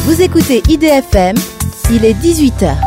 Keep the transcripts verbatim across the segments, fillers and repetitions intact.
Vous écoutez I D F M, il est dix-huit heures.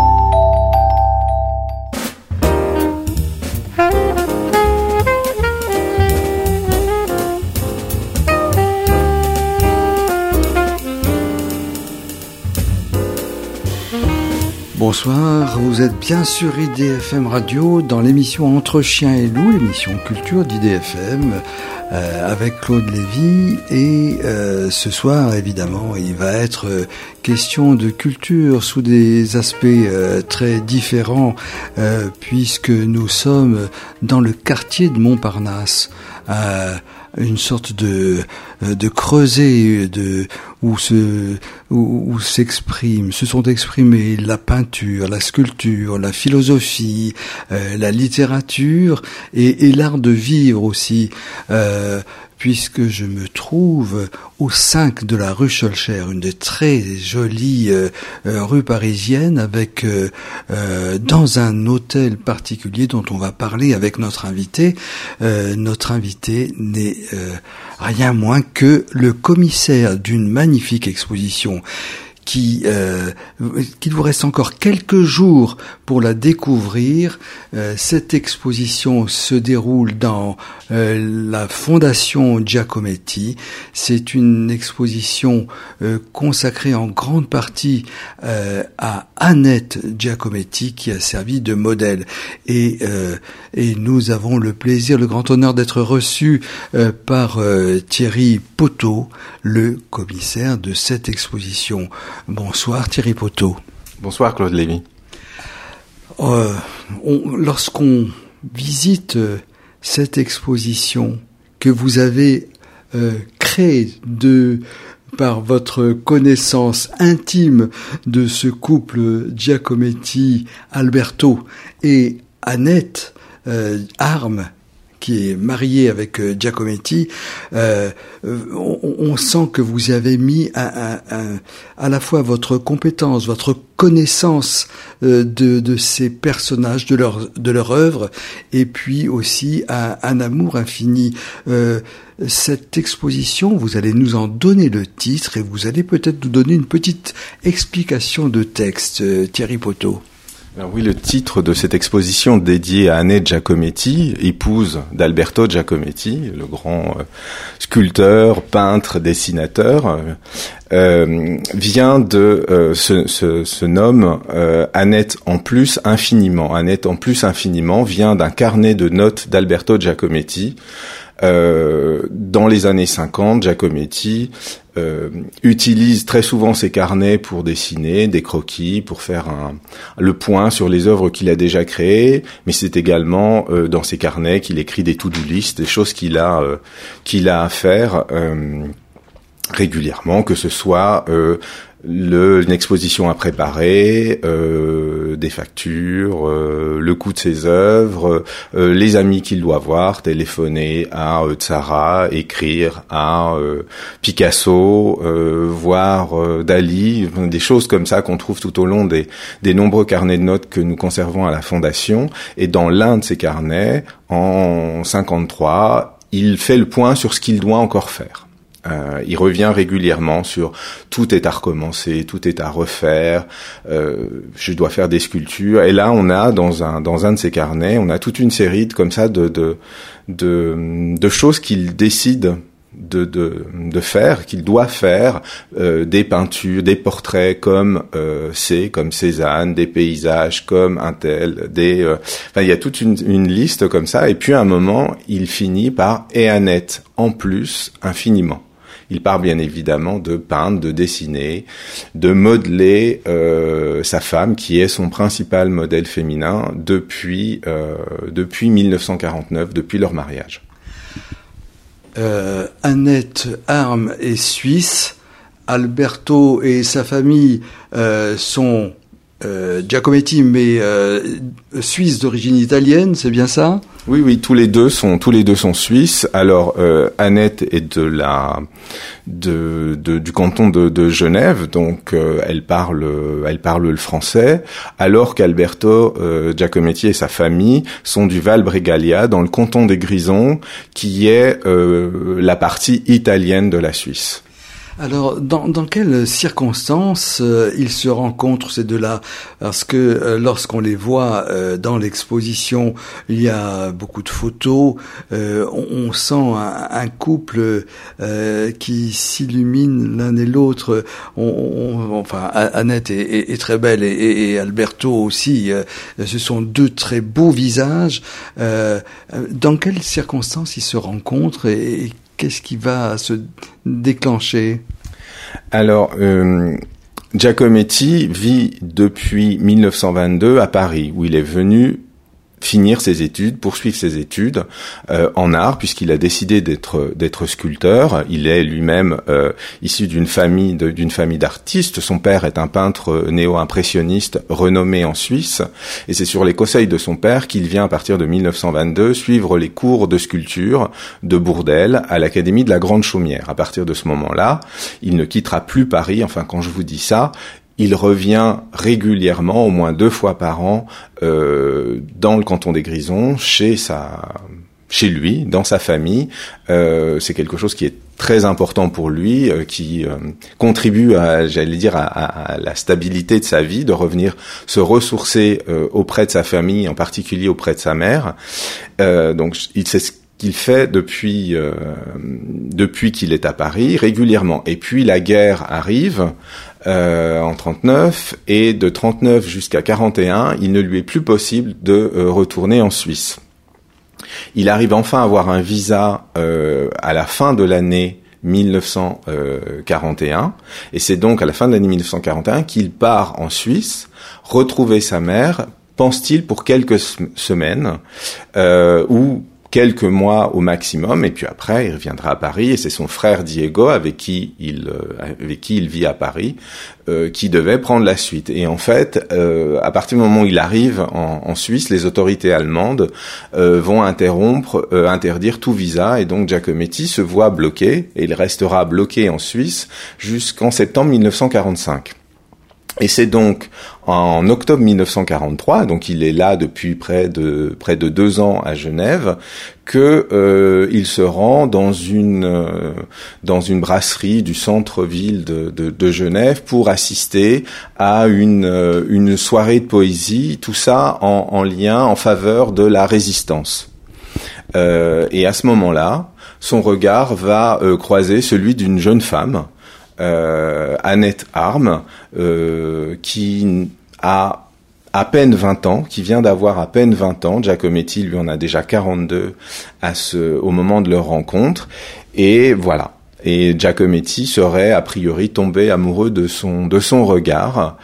Bonsoir, vous êtes bien sur I D F M Radio dans l'émission Entre Chiens et Loups, l'émission culture d'I D F M euh, avec Claude Lévy et euh, ce soir évidemment il va être euh, question de culture sous des aspects euh, très différents euh, puisque nous sommes dans le quartier de Montparnasse. Euh, une sorte de de creuset de où se où, où s'exprime se sont exprimés la peinture, la sculpture, la philosophie, euh, la littérature et, et l'art de vivre aussi, euh, puisque je me trouve au cinq de la rue Schœlcher, une des très jolies euh, euh, rues parisiennes, avec euh, euh, dans un hôtel particulier dont on va parler avec notre invité. Euh, notre invité n'est euh, rien moins que le commissaire d'une magnifique exposition qui euh, qu'il vous reste encore quelques jours pour la découvrir. Euh, cette exposition se déroule dans euh, la Fondation Giacometti. C'est une exposition euh, consacrée en grande partie euh, à Annette Giacometti qui a servi de modèle. Et, euh, et nous avons le plaisir, le grand honneur d'être reçus euh, par euh, Thierry Poteau, le commissaire de cette exposition. Bonsoir Thierry Poteau. Bonsoir Claude Lévy. Euh, on, lorsqu'on visite euh, cette exposition que vous avez euh, créée de par votre connaissance intime de ce couple Giacometti, Alberto et Annette euh, Arme, qui est marié avec euh, Giacometti, euh, on, on sent que vous avez mis un, un, un, à la fois votre compétence, votre connaissance euh, de, de ces personnages, de leur, de leur œuvre, et puis aussi un, un amour infini. Euh, cette exposition, vous allez nous en donner le titre et vous allez peut-être nous donner une petite explication de texte, euh, Thierry Poteau. Alors oui, le titre de cette exposition dédiée à Annette Giacometti, épouse d'Alberto Giacometti, le grand euh, sculpteur, peintre, dessinateur, euh, vient de euh, se, se, se nomme euh, Annette en plus infiniment. Annette en plus infiniment vient d'un carnet de notes d'Alberto Giacometti. Euh, dans les années cinquante, Giacometti euh, utilise très souvent ses carnets pour dessiner des croquis, pour faire un, le point sur les œuvres qu'il a déjà créées, mais c'est également euh, dans ses carnets qu'il écrit des to-do list, des choses qu'il a euh, qu'il a à faire euh, régulièrement, que ce soit euh, Le, une exposition à préparer, euh, des factures, euh, le coût de ses œuvres, euh, les amis qu'il doit voir, téléphoner à euh, Tzara, écrire à euh, Picasso, euh, voir euh, Dali, des choses comme ça qu'on trouve tout au long des, des nombreux carnets de notes que nous conservons à la Fondation. Et dans l'un de ces carnets, en cinquante-trois, il fait le point sur ce qu'il doit encore faire. Euh, il revient régulièrement sur tout est à recommencer, tout est à refaire. Euh, je dois faire des sculptures. Et là, on a dans un dans un de ces carnets, on a toute une série de comme ça de de de, de choses qu'il décide de de de faire, qu'il doit faire, euh, des peintures, des portraits comme euh, c'est comme Cézanne, des paysages comme un tel, des euh, enfin il y a toute une une liste comme ça. Et puis à un moment, il finit par et Annette en plus infiniment. Il part bien évidemment de peindre, de dessiner, de modeler euh, sa femme, qui est son principal modèle féminin depuis euh, depuis mille neuf cent quarante-neuf, depuis leur mariage. Euh, Annette Arme est suisse, Alberto et sa famille euh, sont euh, Giacometti, mais euh, suisse d'origine italienne, c'est bien ça ? Oui, oui, tous les deux sont tous les deux sont suisses. Alors euh, Annette est de la de, de du canton de, de Genève, donc euh, elle parle elle parle le français, alors qu'Alberto euh, Giacometti et sa famille sont du Val Bregaglia, dans le canton des Grisons, qui est euh, la partie italienne de la Suisse. Alors, dans, dans quelles circonstances euh, ils se rencontrent ces deux-là? Parce que euh, lorsqu'on les voit euh, dans l'exposition, il y a beaucoup de photos, euh, on, on sent un, un couple euh, qui s'illumine l'un et l'autre. On, on, enfin, Annette est, est, est très belle et, et Alberto aussi. Euh, ce sont deux très beaux visages. Euh, dans quelles circonstances ils se rencontrent et, et qu'est-ce qui va se déclencher? Alors, euh, Giacometti vit depuis mille neuf cent vingt-deux à Paris, où il est venu finir ses études, poursuivre ses études euh, en art, puisqu'il a décidé d'être d'être sculpteur. Il est lui-même euh, issu d'une famille de, d'une famille d'artistes. Son père est un peintre néo-impressionniste renommé en Suisse, et c'est sur les conseils de son père qu'il vient à partir de mille neuf cent vingt-deux suivre les cours de sculpture de Bourdelle à l'Académie de la Grande Chaumière. À partir de ce moment-là, il ne quittera plus Paris. Enfin, quand je vous dis ça, il revient régulièrement, au moins deux fois par an, euh, dans le canton des Grisons, chez sa, chez lui, dans sa famille. Euh, c'est quelque chose qui est très important pour lui, euh, qui euh, contribue à, j'allais dire, à, à, à la stabilité de sa vie, de revenir se ressourcer euh, auprès de sa famille, en particulier auprès de sa mère. Euh, donc, il sait ce qu'il fait depuis euh, depuis qu'il est à Paris régulièrement. Et puis la guerre arrive euh, en trente-neuf, et de trente-neuf jusqu'à quarante et un, il ne lui est plus possible de euh, retourner en Suisse. Il arrive enfin à avoir un visa euh, à la fin de l'année mille neuf cent quarante et un, et c'est donc à la fin de l'année mille neuf cent quarante et un qu'il part en Suisse retrouver sa mère, pense-t-il, pour quelques semaines euh, ou quelques mois au maximum, et puis après il reviendra à Paris, et c'est son frère Diego, avec qui il avec qui il vit à Paris, euh, qui devait prendre la suite. Et en fait, euh, à partir du moment où il arrive en, en Suisse, les autorités allemandes euh, vont interrompre, euh, interdire tout visa, et donc Giacometti se voit bloqué, et il restera bloqué en Suisse jusqu'en septembre mille neuf cent quarante-cinq. Et c'est donc en octobre mille neuf cent quarante-trois, donc il est là depuis près de près de deux ans à Genève, que euh, il se rend dans une euh, dans une brasserie du centre-ville de, de, de Genève pour assister à une euh, une soirée de poésie, tout ça en, en lien en faveur de la résistance. Euh, et à ce moment-là, son regard va euh, croiser celui d'une jeune femme. Euh, Annette Arm, euh, qui a à peine vingt ans, qui vient d'avoir à peine vingt ans. Giacometti, lui, en a déjà quarante-deux à ce, au moment de leur rencontre. Et voilà. Et Giacometti serait, a priori, tombé amoureux de son, de son regard.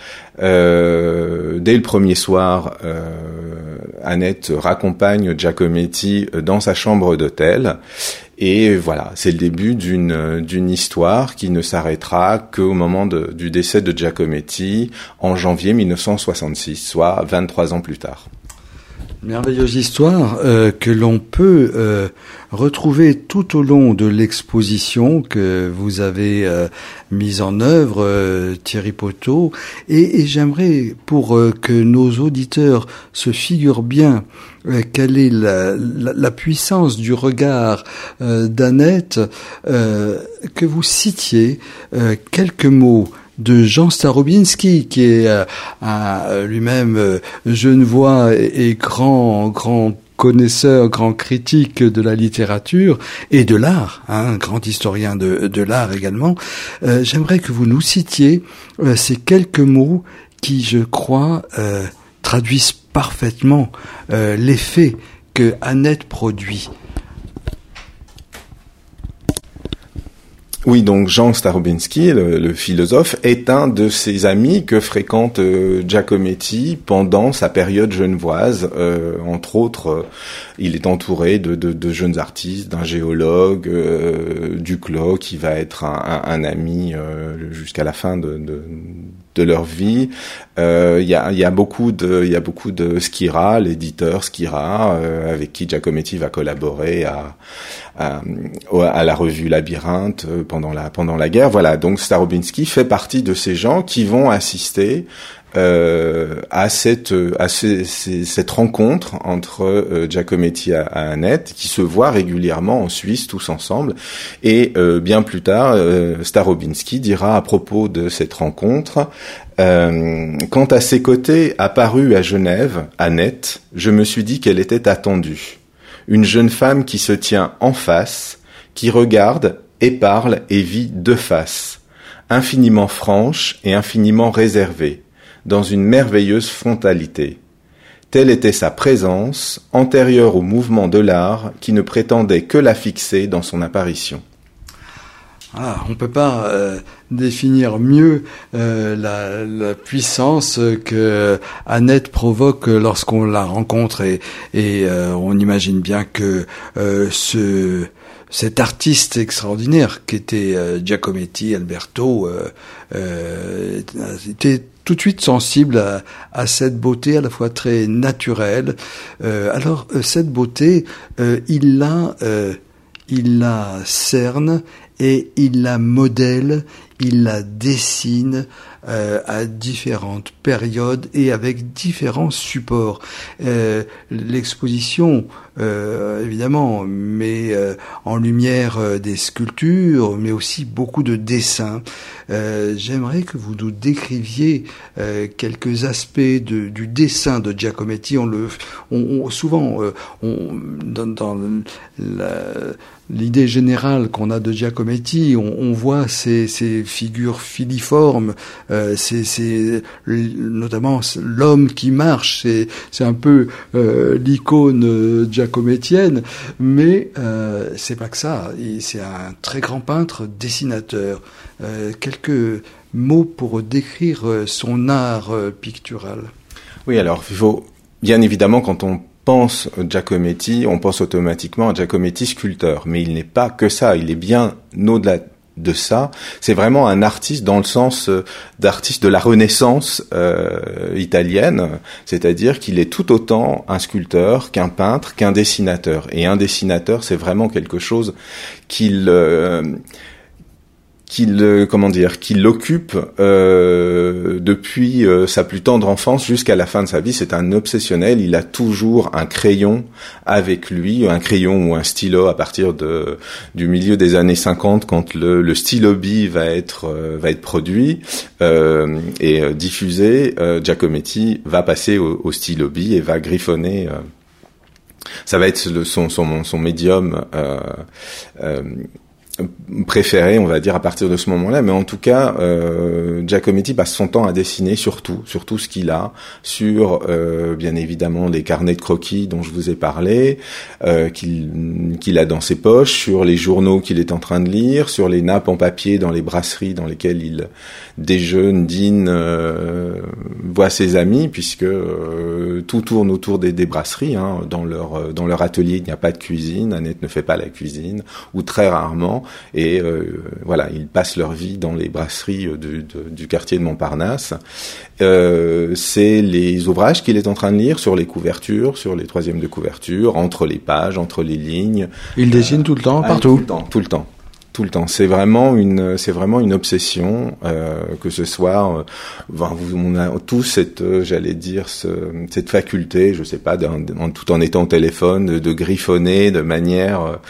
Euh, dès le premier soir, euh, Annette raccompagne Giacometti dans sa chambre d'hôtel. Et voilà, c'est le début d'une d'une histoire qui ne s'arrêtera qu'au moment de, du décès de Giacometti en janvier mille neuf cent soixante-six, soit vingt-trois ans plus tard. Merveilleuse histoire euh, que l'on peut euh, retrouver tout au long de l'exposition que vous avez euh, mise en œuvre, euh, Thierry Poteau, et, et j'aimerais, pour euh, que nos auditeurs se figurent bien euh, quelle est la, la, la puissance du regard euh, d'Annette, euh, que vous citiez euh, quelques mots de Jean Starobinski, qui est euh, un, lui-même euh, genevois et, et grand grand connaisseur, grand critique de la littérature et de l'art, hein, grand historien de, de l'art également. Euh, j'aimerais que vous nous citiez euh, ces quelques mots qui, je crois, euh, traduisent parfaitement euh, l'effet que Annette produit. Oui, donc Jean Starobinski, le, le philosophe, est un de ses amis que fréquente euh, Giacometti pendant sa période genevoise. Euh, entre autres, euh, il est entouré de, de, de jeunes artistes, d'un géologue, euh, Duclos, qui va être un, un, un ami euh, jusqu'à la fin de, de, de leur vie. Il euh, y, a, y a beaucoup de, il y a beaucoup de Schira, l'éditeur Schira, euh, avec qui Giacometti va collaborer à, à, à la revue Labyrinthe pendant la pendant la guerre. Voilà, donc Starobinski fait partie de ces gens qui vont assister euh, à cette à ce, ces, cette rencontre entre euh, Giacometti et Annette, qui se voient régulièrement en Suisse tous ensemble. Et euh, bien plus tard, euh, Starobinski dira à propos de cette rencontre: euh, quand à ses côtés apparut à Genève Annette, je me suis dit qu'elle était attendue. Une jeune femme qui se tient en face, qui regarde et parle et vit de face, infiniment franche et infiniment réservée, dans une merveilleuse frontalité. Telle était sa présence, antérieure au mouvement de l'art, qui ne prétendait que la fixer dans son apparition. Ah, on peut pas euh, définir mieux euh, la, la puissance que Annette provoque lorsqu'on la rencontre, et, et euh, on imagine bien que euh, ce cet artiste extraordinaire qu'était euh, Giacometti, Alberto, euh, euh, était tout de suite sensible à, à cette beauté à la fois très naturelle. Euh, alors euh, cette beauté, euh, il la, euh, il la cerne et il la modèle, il la dessine euh, à différentes périodes et avec différents supports. Euh, l'exposition, euh, évidemment, met euh, en lumière euh, des sculptures, mais aussi beaucoup de dessins. Euh, j'aimerais que vous nous décriviez euh, quelques aspects de, du dessin de Giacometti. On le, on, on, souvent, euh, on, dans, dans la, l'idée générale qu'on a de Giacometti, on, on voit ces, ces figures filiformes, euh, c'est, c'est notamment l'homme qui marche, c'est, c'est un peu euh, l'icône giacomettienne, mais euh, c'est pas que ça. C'est un très grand peintre, dessinateur. Euh, quelques mots pour décrire son art pictural. Oui, alors il faut bien évidemment, quand on pense Giacometti, on pense automatiquement à Giacometti sculpteur, mais il n'est pas que ça, il est bien au-delà de ça. C'est vraiment un artiste dans le sens d'artiste de la Renaissance euh, italienne, c'est-à-dire qu'il est tout autant un sculpteur qu'un peintre, qu'un dessinateur. Et un dessinateur, c'est vraiment quelque chose qu'il... Euh, qu'il comment dire qu'il l'occupe euh, depuis euh, sa plus tendre enfance jusqu'à la fin de sa vie. C'est un obsessionnel, il a toujours un crayon avec lui, un crayon ou un stylo à partir de du milieu des années cinquante, quand le, le stylo-bille va être euh, va être produit euh, et euh, diffusé. euh, Giacometti va passer au, au stylo-bille et va griffonner. Euh, ça va être le, son son son médium euh, euh, préféré, on va dire, à partir de ce moment-là. Mais en tout cas, euh, Giacometti passe son temps à dessiner sur tout, sur tout ce qu'il a, sur euh, bien évidemment les carnets de croquis dont je vous ai parlé, euh, qu'il, qu'il a dans ses poches, sur les journaux qu'il est en train de lire, sur les nappes en papier dans les brasseries dans lesquelles il déjeune, dîne, euh, voit ses amis, puisque euh, tout tourne autour des, des brasseries. Hein. Dans leur dans leur atelier, il n'y a pas de cuisine. Annette ne fait pas la cuisine, ou très rarement. Et euh, voilà, ils passent leur vie dans les brasseries du, de, du quartier de Montparnasse. Euh, c'est les ouvrages qu'il est en train de lire sur les couvertures, sur les troisièmes de couverture, entre les pages, entre les lignes. Il dessine euh, tout le temps, partout. Tout le temps, tout le temps. Tout le temps. C'est vraiment une, c'est vraiment une obsession, euh, que ce soit, euh, on a tous cette, euh, j'allais dire, ce, cette faculté, je sais pas, d'un, en, tout en étant au téléphone, de, de griffonner de manière, euh,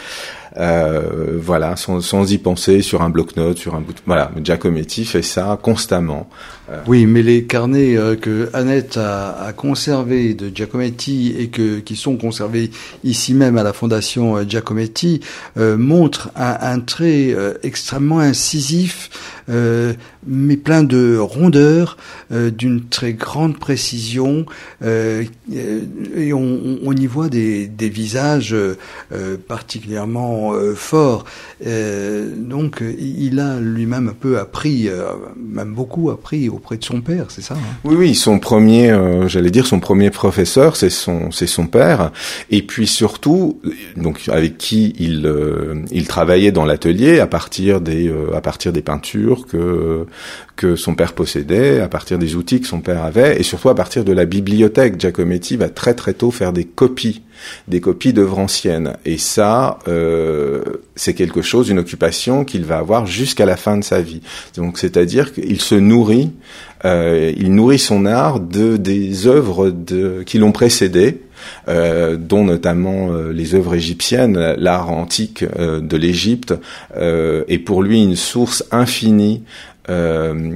Euh, voilà, sans, sans y penser, sur un bloc-notes, sur un bout de... Voilà, Giacometti fait ça constamment. Euh... Oui, mais les carnets euh, que Annette a, a conservés de Giacometti et que qui sont conservés ici même à la Fondation euh, Giacometti euh, montrent un, un trait euh, extrêmement incisif, euh, mais plein de rondeur, euh, d'une très grande précision, euh, et on, on y voit des, des visages euh, particulièrement Euh, fort. Euh, donc, il a lui-même un peu appris, euh, même beaucoup appris auprès de son père, c'est ça, hein? Oui, oui, son premier, euh, j'allais dire, son premier professeur, c'est son, c'est son père. Et puis surtout, donc avec qui il, euh, il travaillait dans l'atelier à partir des, euh, à partir des peintures que que son père possédait, à partir des outils que son père avait, et surtout à partir de la bibliothèque. Giacometti va très très tôt faire des copies, des copies d'œuvres anciennes. Et ça, euh, c'est quelque chose, une occupation qu'il va avoir jusqu'à la fin de sa vie. Donc, c'est-à-dire qu'il se nourrit, euh, il nourrit son art de des œuvres de, qui l'ont précédé. Euh, dont notamment euh, les œuvres égyptiennes, l'art antique euh, de l'Égypte, euh, est pour lui une source infinie. Euh,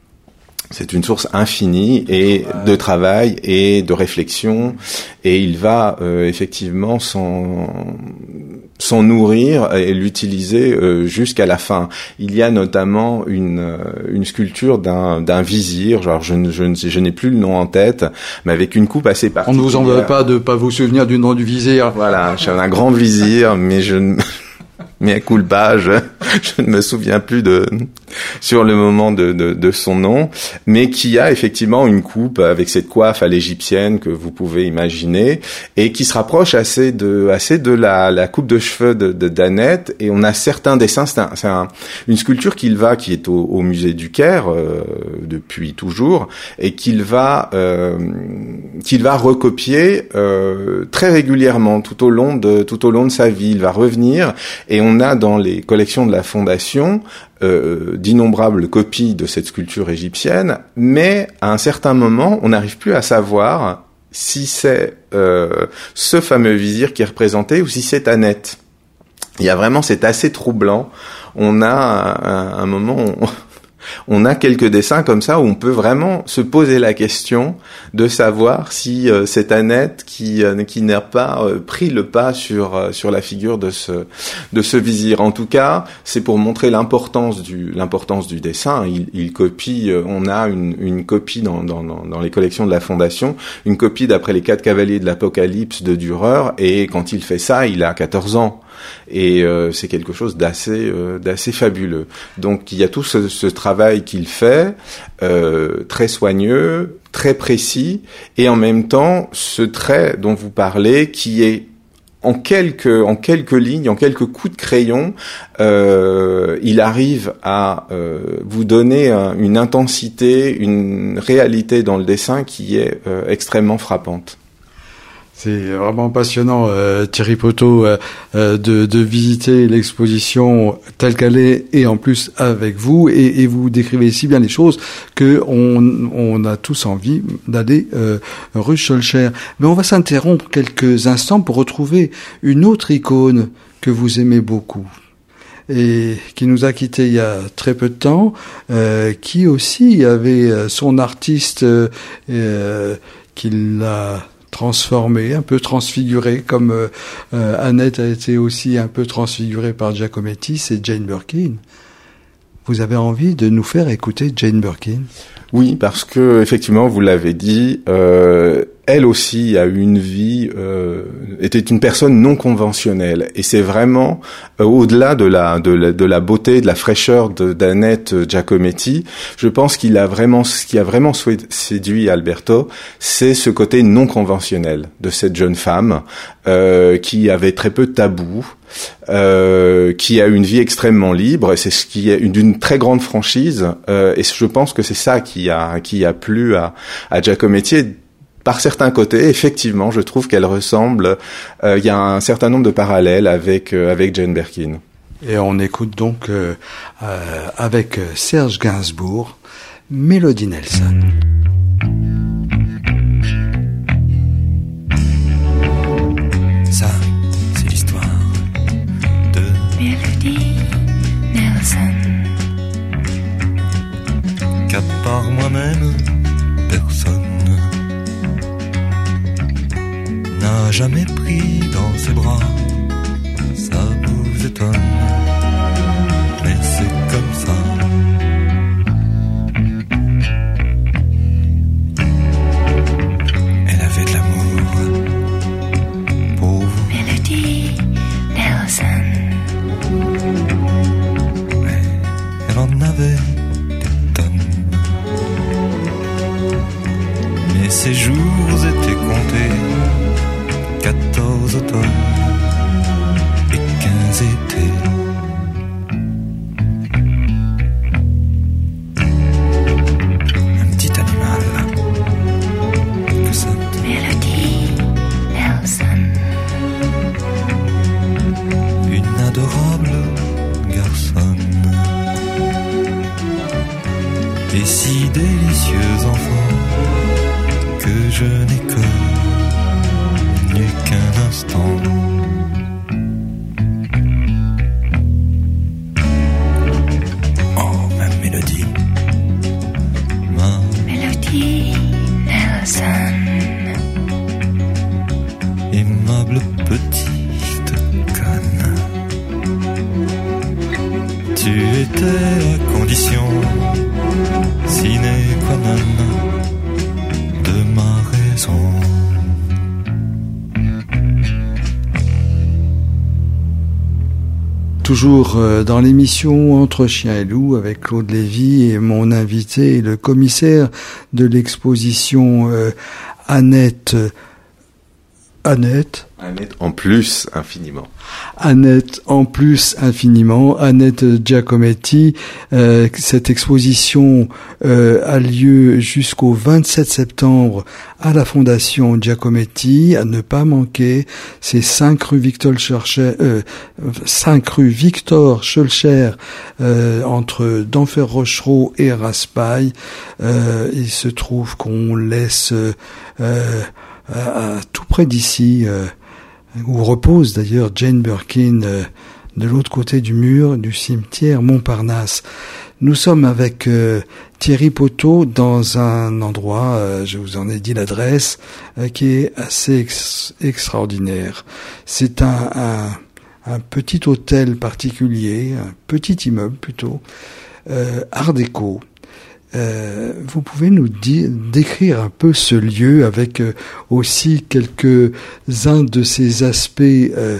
c'est une source infinie et de travail et de réflexion, et il va euh, effectivement s'en s'en nourrir et l'utiliser euh, jusqu'à la fin. Il y a notamment une euh, une sculpture d'un d'un vizir, genre je ne je ne je n'ai plus le nom en tête, mais avec une coupe assez particulière. On ne vous en veut pas de pas vous souvenir du nom du vizir. Voilà, j'ai un grand vizir, mais je ne mais culpa, je, je ne me souviens plus de sur le moment de, de, de son nom, mais qui a effectivement une coupe avec cette coiffe à l'égyptienne que vous pouvez imaginer, et qui se rapproche assez de assez de la, la coupe de cheveux de, de d'Annette. Et on a certains dessins. C'est, un, c'est un, une sculpture qu'il va qui est au, au musée du Caire euh, depuis toujours, et qu'il va euh, qu'il va recopier euh, très régulièrement tout au long de tout au long de sa vie. Il va revenir. Et on a dans les collections de la Fondation euh, d'innombrables copies de cette sculpture égyptienne, mais à un certain moment, on n'arrive plus à savoir si c'est euh, ce fameux vizir qui est représenté ou si c'est Annette. Il y a vraiment, c'est assez troublant. On a un, un moment... On, On a quelques dessins comme ça où on peut vraiment se poser la question de savoir si euh, c'est Annette qui euh, qui n'a pas euh, pris le pas sur euh, sur la figure de ce de ce vizir. En tout cas, c'est pour montrer l'importance du l'importance du dessin. Il, il copie. Euh, on a une une copie dans, dans dans les collections de la Fondation, une copie d'après les quatre cavaliers de l'Apocalypse de Dürer. Et quand il fait ça, il a quatorze ans. Et euh, c'est quelque chose d'assez euh, d'assez fabuleux. Donc il y a tout ce, ce travail qu'il fait, euh, très soigneux, très précis, et en même temps ce trait dont vous parlez, qui est en quelques en quelques lignes, en quelques coups de crayon, euh, il arrive à euh, vous donner un, une intensité, une réalité dans le dessin qui est euh, extrêmement frappante. C'est vraiment passionnant, euh, Thierry Poteau, euh, euh, de, de visiter l'exposition telle qu'elle est, et en plus avec vous, et, et vous décrivez si bien les choses que on, on a tous envie d'aller euh, rue Schœlcher. Mais on va s'interrompre quelques instants pour retrouver une autre icône que vous aimez beaucoup et qui nous a quittés il y a très peu de temps, euh, qui aussi avait son artiste euh, euh, qui l'a transformé, un peu transfiguré, comme euh, euh, Annette a été aussi un peu transfigurée par Giacometti, c'est Jane Birkin. Vous avez envie de nous faire écouter Jane Birkin ? Oui, parce que effectivement, vous l'avez dit, euh, elle aussi a eu une vie, euh, était une personne non conventionnelle, et c'est vraiment euh, au-delà de la, de la de la beauté, de la fraîcheur de, d'Annette Giacometti. Je pense qu'il a vraiment, ce qui a vraiment séduit Alberto, c'est ce côté non conventionnel de cette jeune femme euh, qui avait très peu de tabous. Euh, qui a une vie extrêmement libre, et c'est ce qui est d'une très grande franchise, euh, et je pense que c'est ça qui a qui a plu à, à Giacometti. Et par certains côtés, effectivement, je trouve qu'elle ressemble. Il euh, y a un certain nombre de parallèles avec euh, avec Jane Birkin. Et on écoute donc euh, euh, avec Serge Gainsbourg, Mélodie Nelson. Ça, c'est l'histoire de Mélodie Nelson. Qu'à part moi-même, personne n'a jamais pris dans ses bras. Ça vous étonne, mais c'est comme ça. Elle avait de l'amour pour vous, Mélodie Nelson. Ouais, elle en avait des tonnes, mais ses jours étaient comptés. Quatorze automnes et quinze étés. délicieux enfant que je n'ai connu qu'un instant. Oh, ma mélodie, ma Mélodie Nelson, aimable petite conne. Tu étais la condition sine qua non de ma raison. Toujours dans l'émission Entre chiens et loups avec Claude Lévy et mon invité, le commissaire de l'exposition euh, Annette. Annette. Annette en plus infiniment. Annette en plus infiniment. Annette Giacometti. Euh, cette exposition euh, a lieu jusqu'au vingt-sept septembre à la Fondation Giacometti. À ne pas manquer, c'est cinq rue Victor Schulcher, euh, cinq rue Victor Schulcher, euh, entre Denfert Rochereau et Raspail. Euh, il se trouve qu'on laisse euh, à, à tout près d'ici, euh, où repose d'ailleurs Jane Birkin, euh, de l'autre côté du mur du cimetière Montparnasse. Nous sommes avec euh, Thierry Poteau dans un endroit, euh, je vous en ai dit l'adresse, euh, qui est assez ex- extraordinaire. C'est un, un, un petit hôtel particulier, un petit immeuble plutôt, euh, art déco. Euh, vous pouvez nous dire, décrire un peu ce lieu avec euh, aussi quelques-uns de ces aspects euh,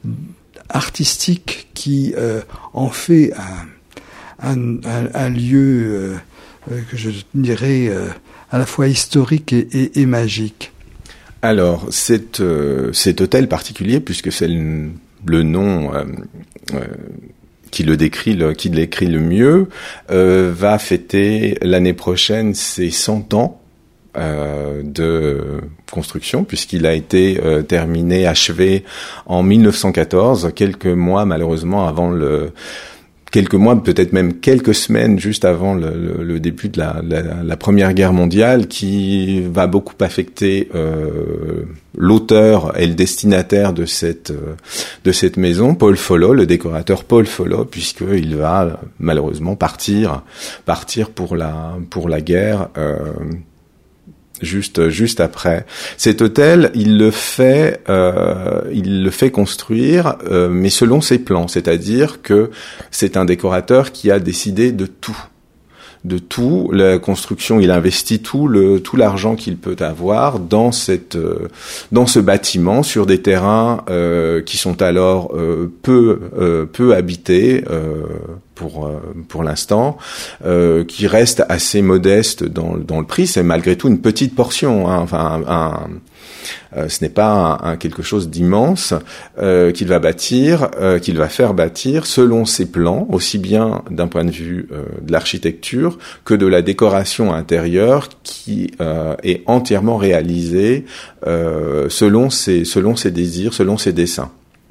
artistiques qui euh, en fait un, un, un, un lieu euh, que je dirais euh, à la fois historique et, et, et magique. Alors, cet, euh, cet hôtel particulier, puisque c'est le, le nom euh, euh, qui le décrit, le, qui l'écrit le mieux, euh, va fêter l'année prochaine ses cent ans euh, de construction, puisqu'il a été euh, terminé, achevé en mille neuf cent quatorze, quelques mois malheureusement avant le... quelques mois, peut-être même quelques semaines juste avant le, le, le début de la, la, la Première Guerre mondiale, qui va beaucoup affecter euh, l'auteur et le destinataire de cette euh, de cette maison, Paul Follot, le décorateur Paul Follot, puisqu'il va malheureusement partir partir pour la pour la guerre. Euh, Juste, juste après. Cet hôtel, il le fait, euh, il le fait construire, euh, mais selon ses plans. C'est-à-dire que c'est un décorateur qui a décidé de tout, de tout. La construction, il investit tout le, tout l'argent qu'il peut avoir dans cette, euh, dans ce bâtiment sur des terrains euh, qui sont alors euh, peu, euh, peu habités. Euh, pour pour l'instant, euh, qui reste assez modeste dans dans le prix. C'est malgré tout une petite portion, hein, enfin un, un euh, ce n'est pas un, un quelque chose d'immense euh, qu'il va bâtir, euh, qu'il va faire bâtir selon ses plans, aussi bien d'un point de vue euh, de l'architecture que de la décoration intérieure, qui euh, est entièrement réalisée euh, selon ses selon ses désirs, selon ses dessins.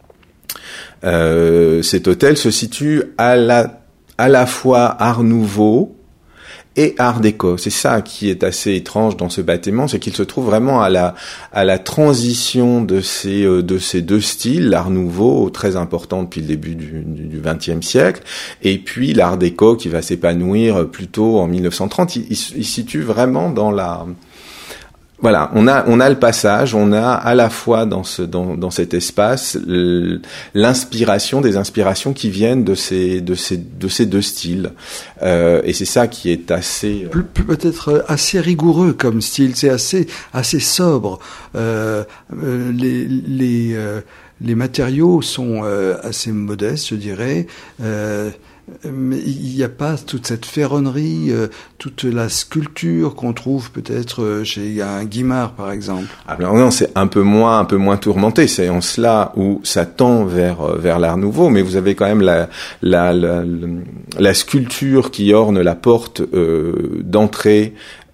Euh, cet hôtel se situe à la, à la fois art nouveau et art déco. C'est ça qui est assez étrange dans ce bâtiment, c'est qu'il se trouve vraiment à la, à la transition de ces, de ces deux styles, l'art nouveau, très important depuis le début du, du vingtième siècle, et puis l'art déco qui va s'épanouir plutôt en mille neuf cent trente. Il, il, il se situe vraiment dans la... Voilà, on a on a le passage, on a à la fois dans ce dans dans cet espace l'inspiration, des inspirations qui viennent de ces de ces de ces deux styles, euh, et c'est ça qui est assez euh... peut-être assez rigoureux comme style. C'est assez assez sobre. Euh, euh, les les euh, les matériaux sont euh, assez modestes, je dirais. Euh, Mais il n'y a pas toute cette ferronnerie, euh, toute la sculpture qu'on trouve peut-être euh, chez un Guimard, par exemple. Ah ben non, c'est un peu moins, un peu moins tourmenté. C'est en cela où ça tend vers vers l'art nouveau, mais vous avez quand même la la la, la sculpture qui orne la porte euh, d'entrée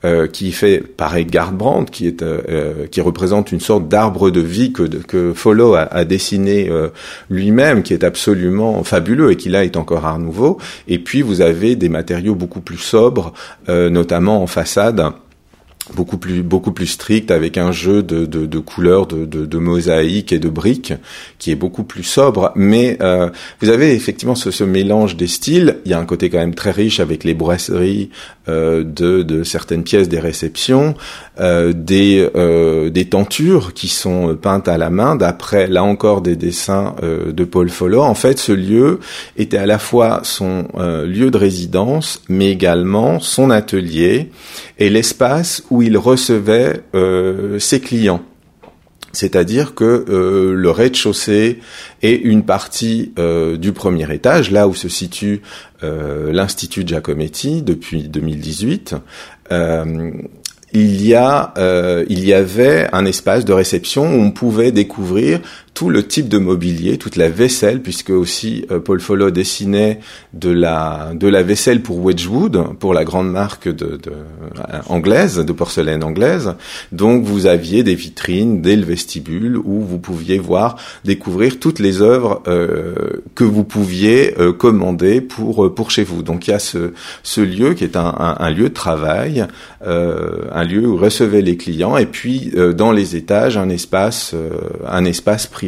euh, qui fait pareil Gardebrand, qui est euh, qui représente une sorte d'arbre de vie que que Follow a, a dessiné euh, lui-même, qui est absolument fabuleux et qui là est encore Art Nouveau. Et puis vous avez des matériaux beaucoup plus sobres, euh, notamment en façade, beaucoup plus beaucoup plus strict, avec un jeu de de, de couleurs, de, de de mosaïques et de briques qui est beaucoup plus sobre. Mais euh, vous avez effectivement ce, ce mélange des styles. Il y a un côté quand même très riche avec les brasseries euh, de de certaines pièces des réceptions, euh, des euh, des tentures qui sont peintes à la main d'après là encore des dessins euh, de Paul Follow. En fait, ce lieu était à la fois son euh, lieu de résidence, mais également son atelier et l'espace où il recevait euh, ses clients. C'est-à-dire que euh, le rez-de-chaussée est une partie euh, du premier étage, là où se situe euh, l'Institut Giacometti depuis deux mille dix-huit. Euh, il y a, euh, il y avait un espace de réception où on pouvait découvrir tout le type de mobilier, toute la vaisselle, puisque aussi euh, Paul Follow dessinait de la de la vaisselle pour Wedgwood, pour la grande marque de, de euh, anglaise, de porcelaine anglaise. Donc vous aviez des vitrines dès le vestibule où vous pouviez voir, découvrir toutes les œuvres euh, que vous pouviez euh, commander pour pour chez vous. Donc il y a ce ce lieu qui est un, un, un lieu de travail, euh, un lieu où recevaient les clients, et puis euh, dans les étages un espace euh, un espace privé.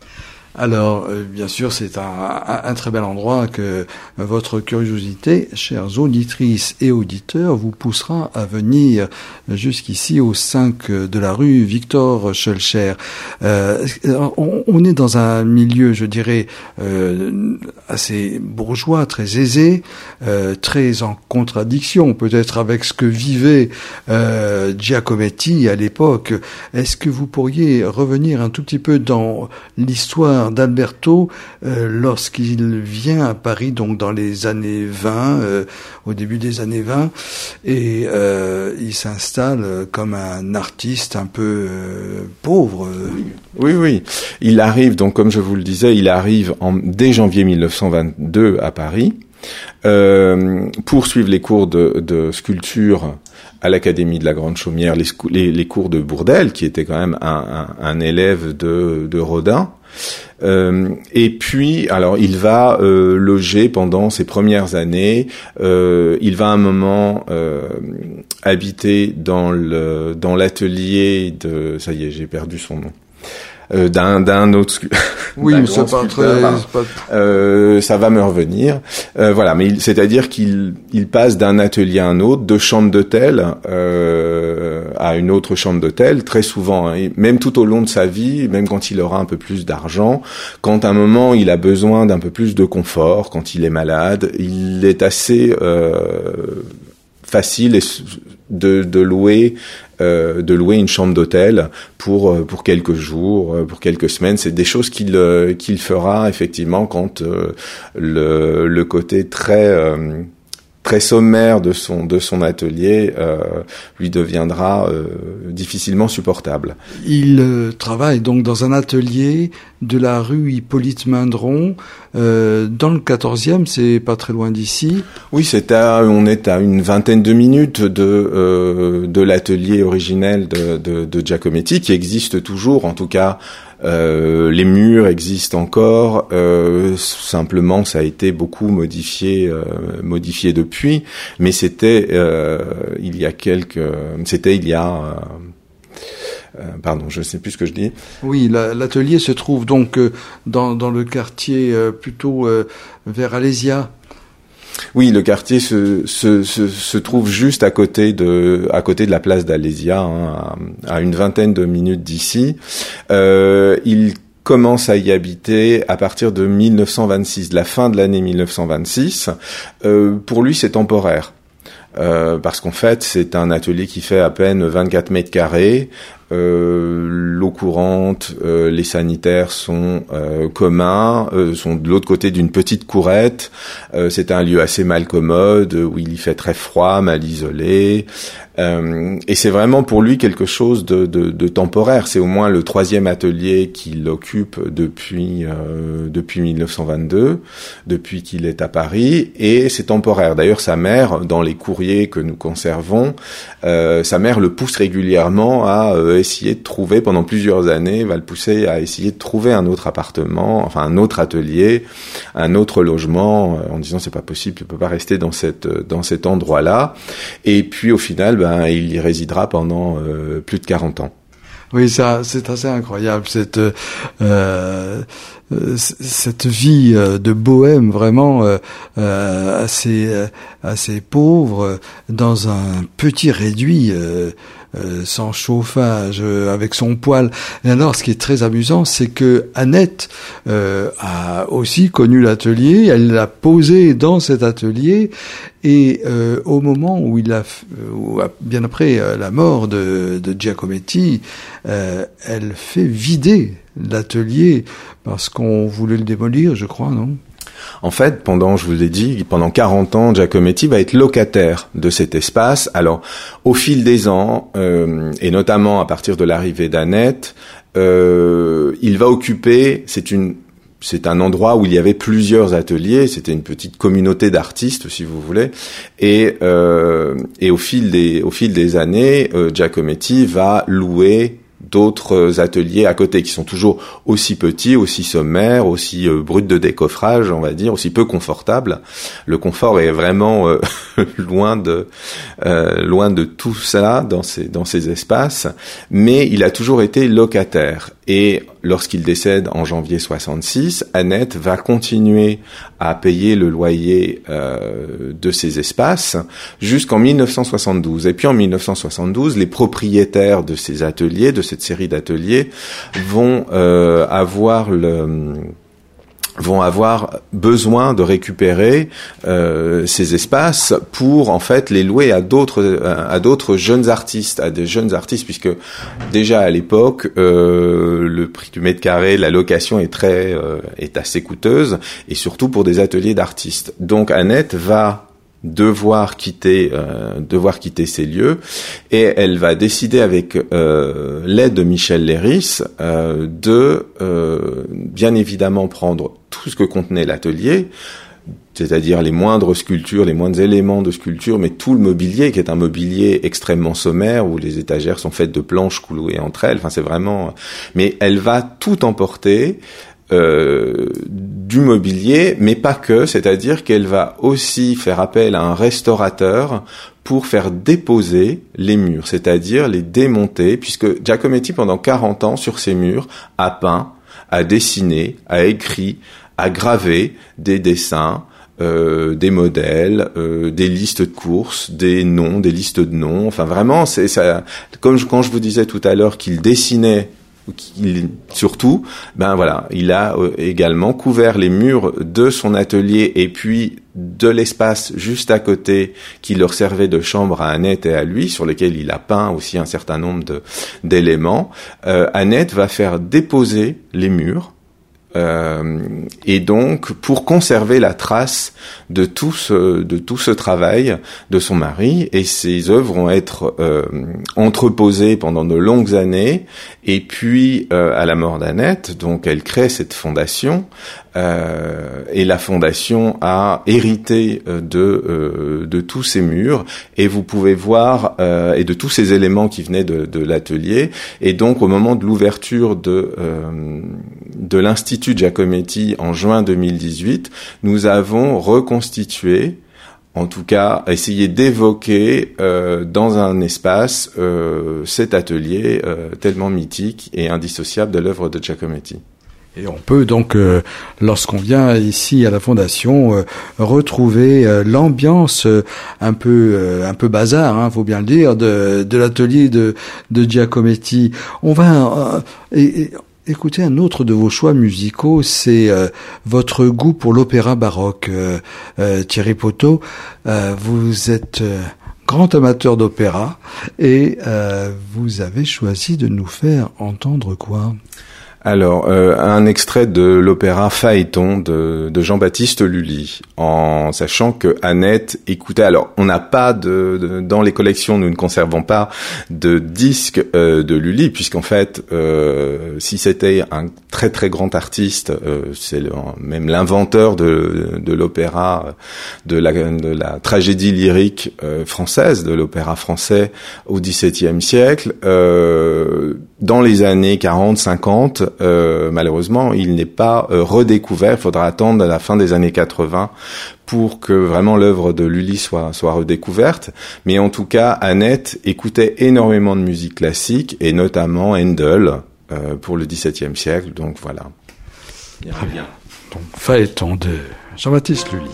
Alors, euh, bien sûr, c'est un, un, un très bel endroit que votre curiosité, chères auditrices et auditeurs, vous poussera à venir jusqu'ici au cinq de la rue Victor Schœlcher. Euh, on, on est dans un milieu, je dirais, euh, assez bourgeois, très aisé, euh, très en contradiction peut-être avec ce que vivait euh, Giacometti à l'époque. Est-ce que vous pourriez revenir un tout petit peu dans l'histoire d'Alberto euh, lorsqu'il vient à Paris, donc dans les années vingt, euh, au début des années vingt, et euh, il s'installe comme un artiste un peu euh, pauvre. Oui, oui. Il arrive, donc comme je vous le disais, il arrive en, dès janvier mille neuf cent vingt-deux à Paris euh, pour suivre les cours de, de sculpture à l'Académie de la Grande Chaumière, les, les, les cours de Bourdelle, qui était quand même un, un, un élève de, de Rodin. Euh, et puis, alors, il va euh, loger pendant ses premières années. Euh, il va à un moment euh, habiter dans le dans l'atelier de. Ça y est, j'ai perdu son nom. Euh, d'un d'un autre oui mais c'est pas très pas... Euh, ça va me revenir euh, voilà, mais il, c'est-à-dire qu'il il passe d'un atelier à un autre, de chambre d'hôtel euh, à une autre chambre d'hôtel très souvent, hein, et même tout au long de sa vie, même quand il aura un peu plus d'argent, quand à un moment il a besoin d'un peu plus de confort, quand il est malade, il est assez euh, facile de de louer Euh, de louer une chambre d'hôtel pour pour quelques jours, pour quelques semaines. C'est des choses qu'il euh, qu'il fera effectivement quand euh, le le côté très euh, très sommaire de son de son atelier euh, lui deviendra euh, difficilement supportable. Il euh, travaille donc dans un atelier de la rue Hippolyte Mindron, euh, dans le quatorzième, c'est pas très loin d'ici. Oui, c'est à, on est à une vingtaine de minutes de euh, de l'atelier originel de, de de Giacometti, qui existe toujours, en tout cas. Euh, les murs existent encore, euh, simplement ça a été beaucoup modifié, euh, modifié depuis, mais c'était euh, il y a quelques, c'était il y a, euh, euh, pardon, je ne sais plus ce que je dis. Oui, la, l'atelier se trouve donc euh, dans dans le quartier euh, plutôt euh, vers Alésia. Oui, le quartier se, se se se trouve juste à côté de à côté de la place d'Alésia, hein, à, à une vingtaine de minutes d'ici. Euh, il commence à y habiter à partir de mille neuf cent vingt-six, de la fin de l'année mille neuf cent vingt-six. Euh, pour lui, c'est temporaire. Euh, parce qu'en fait, c'est un atelier qui fait à peine vingt-quatre mètres carrés. Euh, l'eau courante, euh, les sanitaires sont euh, communs, euh, sont de l'autre côté d'une petite courette. Euh, c'est un lieu assez mal commode où il y fait très froid, mal isolé. Euh, et c'est vraiment pour lui quelque chose de, de, de temporaire. C'est au moins le troisième atelier qu'il occupe depuis euh, depuis mille neuf cent vingt-deux, depuis qu'il est à Paris, et c'est temporaire. D'ailleurs, sa mère, dans les courriers que nous conservons, euh, sa mère le pousse régulièrement à euh, essayer de trouver, pendant plusieurs années, va le pousser à essayer de trouver un autre appartement, enfin un autre atelier, un autre logement, euh, en disant c'est pas possible, tu peux pas rester dans cette dans cet endroit-là. Et puis au final, ben il y résidera pendant euh, plus de quarante ans. Oui, ça, c'est assez incroyable, cette euh, cette vie de bohème vraiment euh, assez assez pauvre dans un petit réduit. Euh, Euh, sans chauffage, euh, avec son poêle. Et alors, ce qui est très amusant, c'est que Annette euh, a aussi connu l'atelier. Elle l'a posé dans cet atelier, et euh, au moment où il a, où, bien après euh, la mort de, de Giacometti, euh, elle fait vider l'atelier parce qu'on voulait le démolir, je crois, non ? En fait, pendant, je vous ai dit, pendant quarante ans, Giacometti va être locataire de cet espace. Alors, au fil des ans, euh, et notamment à partir de l'arrivée d'Annette, euh, il va occuper, c'est une, c'est un endroit où il y avait plusieurs ateliers, c'était une petite communauté d'artistes, si vous voulez, et, euh, et au fil des, au fil des années, euh, Giacometti va louer d'autres ateliers à côté qui sont toujours aussi petits, aussi sommaires, aussi euh, bruts de décoffrage, on va dire, aussi peu confortables. Le confort est vraiment euh, loin de euh, loin de tout ça dans ces dans ces espaces, mais il a toujours été locataire. Et lorsqu'il décède en janvier soixante-six, Annette va continuer à payer le loyer euh, de ces espaces jusqu'en mille neuf cent soixante-douze. Et puis en mille neuf cent soixante-douze, les propriétaires de ces ateliers, de cette série d'ateliers, vont euh, avoir le vont avoir besoin de récupérer euh, ces espaces pour en fait les louer à d'autres à d'autres jeunes artistes, à des jeunes artistes, puisque déjà à l'époque euh, le prix du mètre carré, la location est très euh, est assez coûteuse, et surtout pour des ateliers d'artistes. Donc Annette va devoir quitter euh, devoir quitter ces lieux, et elle va décider avec euh, l'aide de Michel Leiris euh, de euh, bien évidemment prendre tout ce que contenait l'atelier, c'est-à-dire les moindres sculptures, les moindres éléments de sculpture, mais tout le mobilier, qui est un mobilier extrêmement sommaire, où les étagères sont faites de planches clouées entre elles, enfin c'est vraiment... Mais elle va tout emporter, Euh, du mobilier, mais pas que, c'est-à-dire qu'elle va aussi faire appel à un restaurateur pour faire déposer les murs, c'est-à-dire les démonter, puisque Giacometti, pendant quarante ans, sur ces murs, a peint, a dessiné, a écrit, a gravé des dessins, Euh, des modèles, euh, des listes de courses, des noms, des listes de noms, enfin vraiment, c'est ça. Comme je, quand je vous disais tout à l'heure qu'il dessinait, qu'il, surtout, ben voilà, il a euh, également couvert les murs de son atelier et puis de l'espace juste à côté qui leur servait de chambre à Annette et à lui, sur lequel il a peint aussi un certain nombre de, d'éléments. Euh, Annette va faire déposer les murs. Euh, et donc pour conserver la trace de tout ce de tout ce travail de son mari, et ces œuvres vont être euh, entreposées pendant de longues années, et puis euh, à la mort d'Annette, donc elle crée cette fondation, euh, et la fondation a hérité de euh, de tous ces murs, et vous pouvez voir euh, et de tous ces éléments qui venaient de, de l'atelier, et donc au moment de l'ouverture de euh, de l'institut Giacometti en juin deux mille dix-huit, nous avons reconstitué, en tout cas essayé d'évoquer euh, dans un espace euh, cet atelier euh, tellement mythique et indissociable de l'œuvre de Giacometti. Et on peut donc, euh, lorsqu'on vient ici à la Fondation, euh, retrouver euh, l'ambiance euh, un peu euh, un peu bazar, hein, faut bien le dire, de, de l'atelier de, de Giacometti. On va euh, et, et, écoutez un autre de vos choix musicaux, c'est euh, votre goût pour l'opéra baroque, euh, euh, Thierry Poteau. Euh, vous êtes euh, grand amateur d'opéra, et euh, vous avez choisi de nous faire entendre quoi ? Alors, euh, un extrait de l'opéra Phaéton de, de Jean-Baptiste Lully, en sachant que Annette écoutait. Alors, on n'a pas de, de dans les collections, nous ne conservons pas de disques euh, de Lully, puisqu'en fait, euh, si c'était un très très grand artiste, euh, c'est le, même l'inventeur de, de l'opéra, de la, de la tragédie lyrique euh, française, de l'opéra français au dix-septième siècle. Euh, dans les années quarante, cinquante, Euh, malheureusement, il n'est pas euh, redécouvert. Il faudra attendre à la fin des années quatre-vingts pour que vraiment l'œuvre de Lully soit soit redécouverte. Mais en tout cas, Annette écoutait énormément de musique classique et notamment Handel euh, pour le dix-septième siècle. Donc voilà. Il revient. Donc Phaéton de Jean-Baptiste Lully.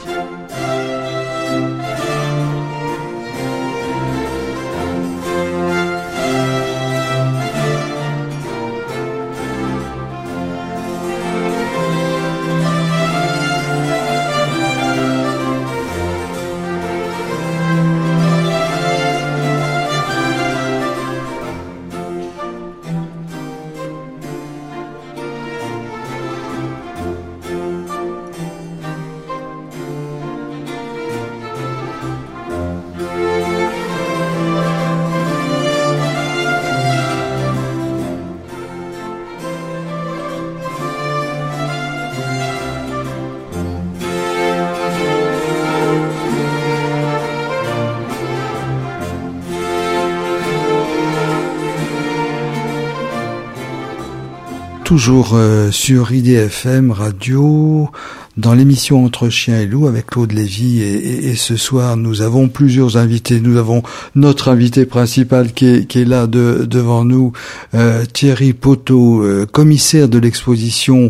Toujours euh, sur I D F M Radio, dans l'émission Entre Chiens et Loups avec Claude Lévy et, et, et ce soir nous avons plusieurs invités. Nous avons notre invité principal qui est, qui est là de, devant nous, euh, Thierry Poteau, euh, commissaire de l'exposition,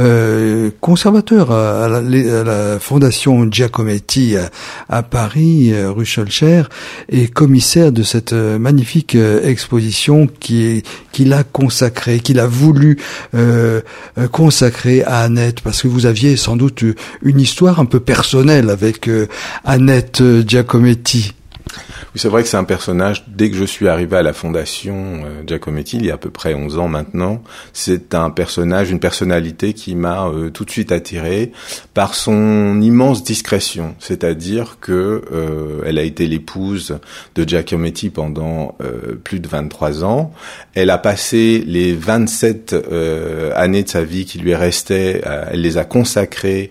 euh, conservateur à, à, la, à la Fondation Giacometti à, à Paris, euh, rue Schœlcher, et commissaire de cette euh, magnifique euh, exposition qui est qu'il a consacrée, qu'il a voulu euh, consacrer à Annette, parce que vous aviez sans doute une histoire un peu personnelle avec euh, Annette Giacometti. Oui, c'est vrai que c'est un personnage, dès que je suis arrivé à la Fondation euh, Giacometti, il y a à peu près onze ans maintenant, c'est un personnage, une personnalité qui m'a euh, tout de suite attiré par son immense discrétion, c'est-à-dire que euh, elle a été l'épouse de Giacometti pendant euh, plus de vingt-trois ans, elle a passé les vingt-sept euh, années de sa vie qui lui restaient, euh, elle les a consacrées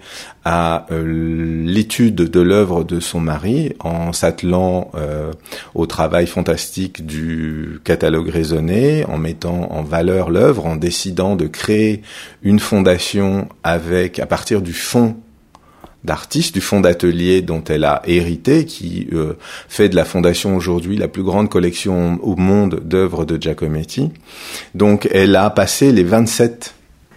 à euh, l'étude de l'œuvre de son mari, en s'attelant euh, au travail fantastique du catalogue raisonné, en mettant en valeur l'œuvre, en décidant de créer une fondation avec, à partir du fonds d'artistes, du fonds d'atelier dont elle a hérité, qui euh, fait de la fondation aujourd'hui la plus grande collection au monde d'œuvres de Giacometti. Donc elle a passé les vingt-sept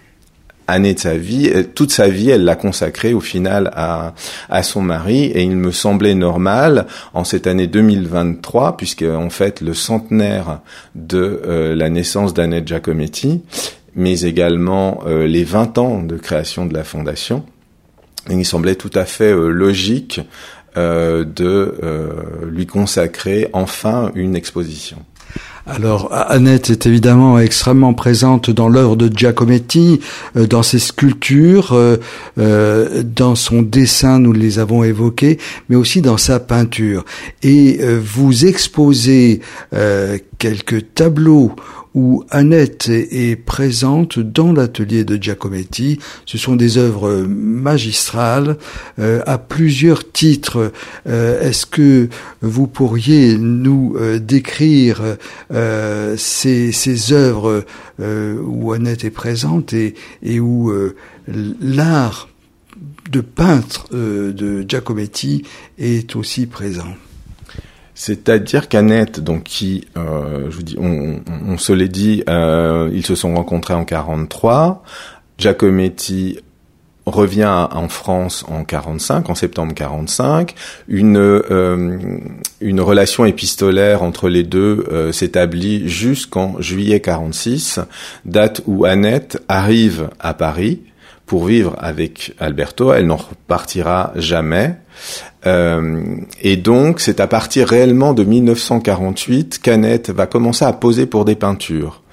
année de sa vie, toute sa vie, elle l'a consacrée au final à à son mari, et il me semblait normal en cette année deux mille vingt-trois, puisque en fait le centenaire de euh, la naissance d'Annette Giacometti, mais également euh, les vingt ans de création de la fondation, il me semblait tout à fait euh, logique euh, de euh, lui consacrer enfin une exposition. Alors, Annette est évidemment extrêmement présente dans l'œuvre de Giacometti, euh, dans ses sculptures, euh, euh, dans son dessin, nous les avons évoqués, mais aussi dans sa peinture. Et euh, vous exposez euh, quelques tableaux où Annette est présente dans l'atelier de Giacometti. Ce sont des œuvres magistrales euh, à plusieurs titres. Euh, est-ce que vous pourriez nous euh, décrire euh, ces, ces œuvres euh, où Annette est présente et, et où euh, l'art de peintre euh, de Giacometti est aussi présent? C'est-à-dire qu'Annette, donc qui, euh, je vous dis, on, on, on se l'est dit, euh, ils se sont rencontrés en quarante-trois. Giacometti revient en France en quarante-cinq, en septembre quarante-cinq. Une euh, une relation épistolaire entre les deux euh, s'établit jusqu'en juillet quarante-six, date où Annette arrive à Paris pour vivre avec Alberto. Elle n'en repartira jamais. Euh, et donc, c'est à partir réellement de mille neuf cent quarante-huit qu'Annette va commencer à poser pour des peintures.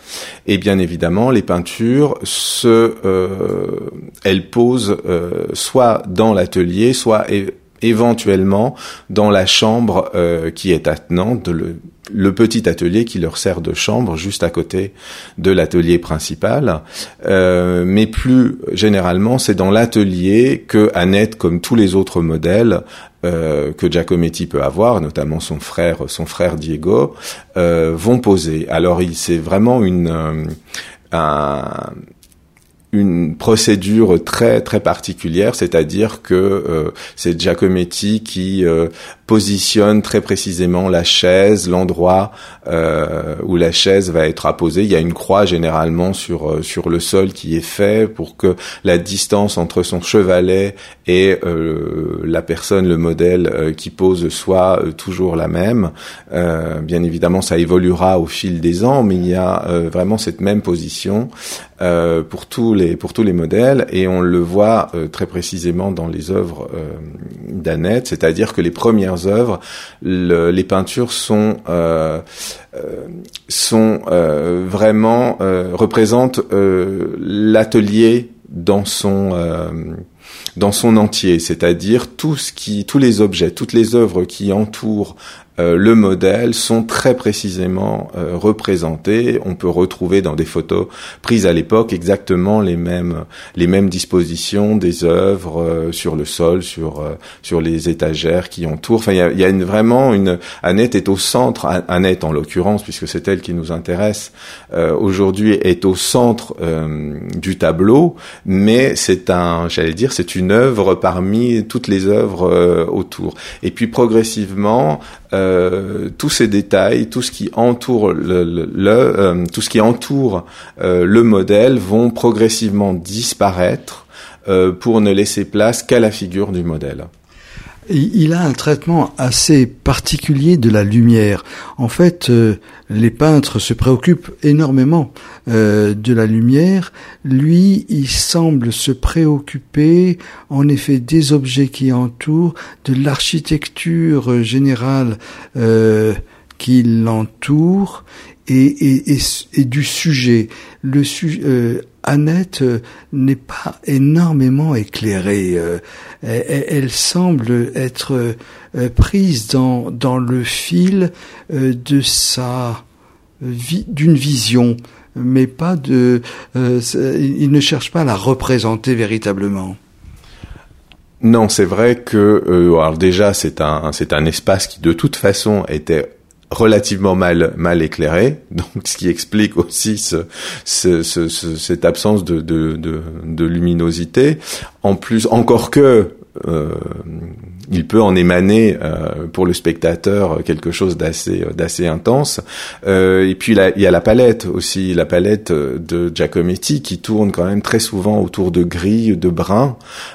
Et bien évidemment, les peintures, se, euh, elles posent euh, soit dans l'atelier, soit é- éventuellement dans la chambre euh, qui est attenante, le, le petit atelier qui leur sert de chambre juste à côté de l'atelier principal. Euh, mais plus généralement, c'est dans l'atelier que Annette, comme tous les autres modèles euh, que Giacometti peut avoir, notamment son frère, son frère Diego, euh, vont poser. Alors, il c'est vraiment une euh, un une procédure très très particulière, c'est-à-dire que euh, c'est Giacometti qui euh, positionne très précisément la chaise, l'endroit euh, où la chaise va être apposée. Il y a une croix généralement sur euh, sur le sol qui est fait pour que la distance entre son chevalet et euh, la personne, le modèle euh, qui pose soit euh, toujours la même. Euh, bien évidemment, ça évoluera au fil des ans, mais il y a euh, vraiment cette même position euh, pour tous les pour tous les modèles, et on le voit euh, très précisément dans les œuvres euh, d'Annette, c'est-à-dire que les premières œuvres, le, les peintures sont euh, euh, sont euh, vraiment euh, représentent euh, l'atelier dans son euh, dans son entier, c'est-à-dire tout ce qui tous les objets, toutes les œuvres qui entourent Euh, le modèle sont très précisément euh, représentés. On peut retrouver dans des photos prises à l'époque exactement les mêmes les mêmes dispositions des œuvres euh, sur le sol, sur euh, sur les étagères qui entourent. Enfin, il y a, il y a une, vraiment une Annette est au centre. Annette, en l'occurrence, puisque c'est elle qui nous intéresse euh, aujourd'hui, est au centre euh, du tableau. Mais c'est un, j'allais dire, c'est une œuvre parmi toutes les œuvres euh, autour. Et puis progressivement, Euh, tous ces détails, tout ce qui entoure le, le, le euh, tout ce qui entoure euh, le modèle vont progressivement disparaître euh, pour ne laisser place qu'à la figure du modèle. Il a un traitement assez particulier de la lumière. En fait, euh, les peintres se préoccupent énormément euh, de la lumière. Lui, il semble se préoccuper, en effet, des objets qui entourent, de l'architecture générale euh, qui l'entoure, et, et, et, et du sujet. Le sujet... Euh, Annette euh, n'est pas énormément éclairée. Euh, elle, elle semble être euh, prise dans dans le fil euh, de sa vie, d'une vision, mais pas de. Euh, il ne cherche pas à la représenter véritablement. Non, c'est vrai que euh, alors déjà c'est un c'est un espace qui de toute façon était relativement mal mal éclairé, donc ce qui explique aussi ce, ce, ce, ce cette absence de, de de de luminosité. En plus, encore que euh, il peut en émaner euh, pour le spectateur quelque chose d'assez d'assez intense. Euh, et puis là, il y a la palette aussi, la palette de Giacometti qui tourne quand même très souvent autour de gris, de brun.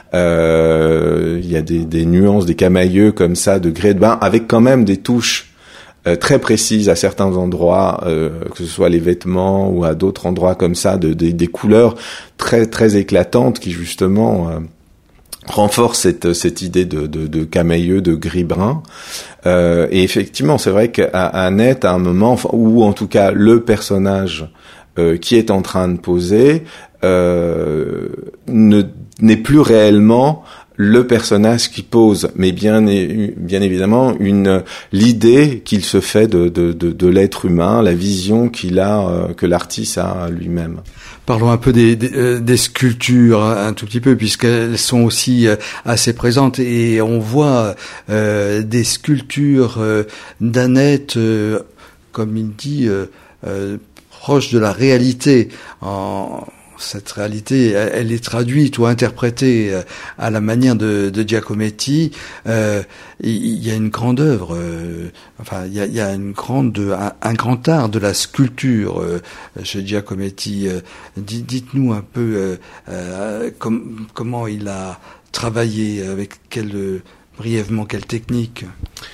Euh, il y a des, des nuances, des camailleux comme ça, de gris et de brun, avec quand même des touches Euh, très précises à certains endroits, euh, que ce soit les vêtements ou à d'autres endroits comme ça, de, de des couleurs très très éclatantes qui justement euh, renforcent cette cette idée de de, de camailleux, de gris brun. Euh, et effectivement, c'est vrai qu'à Annette, à un moment, enfin, ou en tout cas le personnage euh, qui est en train de poser euh, ne n'est plus réellement le personnage qui pose, mais bien, bien évidemment une l'idée qu'il se fait de, de, de, de l'être humain, la vision qu'il a, euh, que l'artiste a lui-même. Parlons un peu des, des, euh, des sculptures, un tout petit peu, puisqu'elles sont aussi euh, assez présentes, et on voit euh, des sculptures euh, d'Annette, euh, comme il dit, euh, euh, proches de la réalité. En Cette réalité, elle est traduite ou interprétée à la manière de, de Giacometti. Euh, il y a une grande œuvre, euh, enfin, il y a, il y a une grande, un, un grand art de la sculpture euh, chez Giacometti. Euh, dites-nous un peu euh, euh, com, comment il a travaillé, avec quelle, brièvement, quelle technique.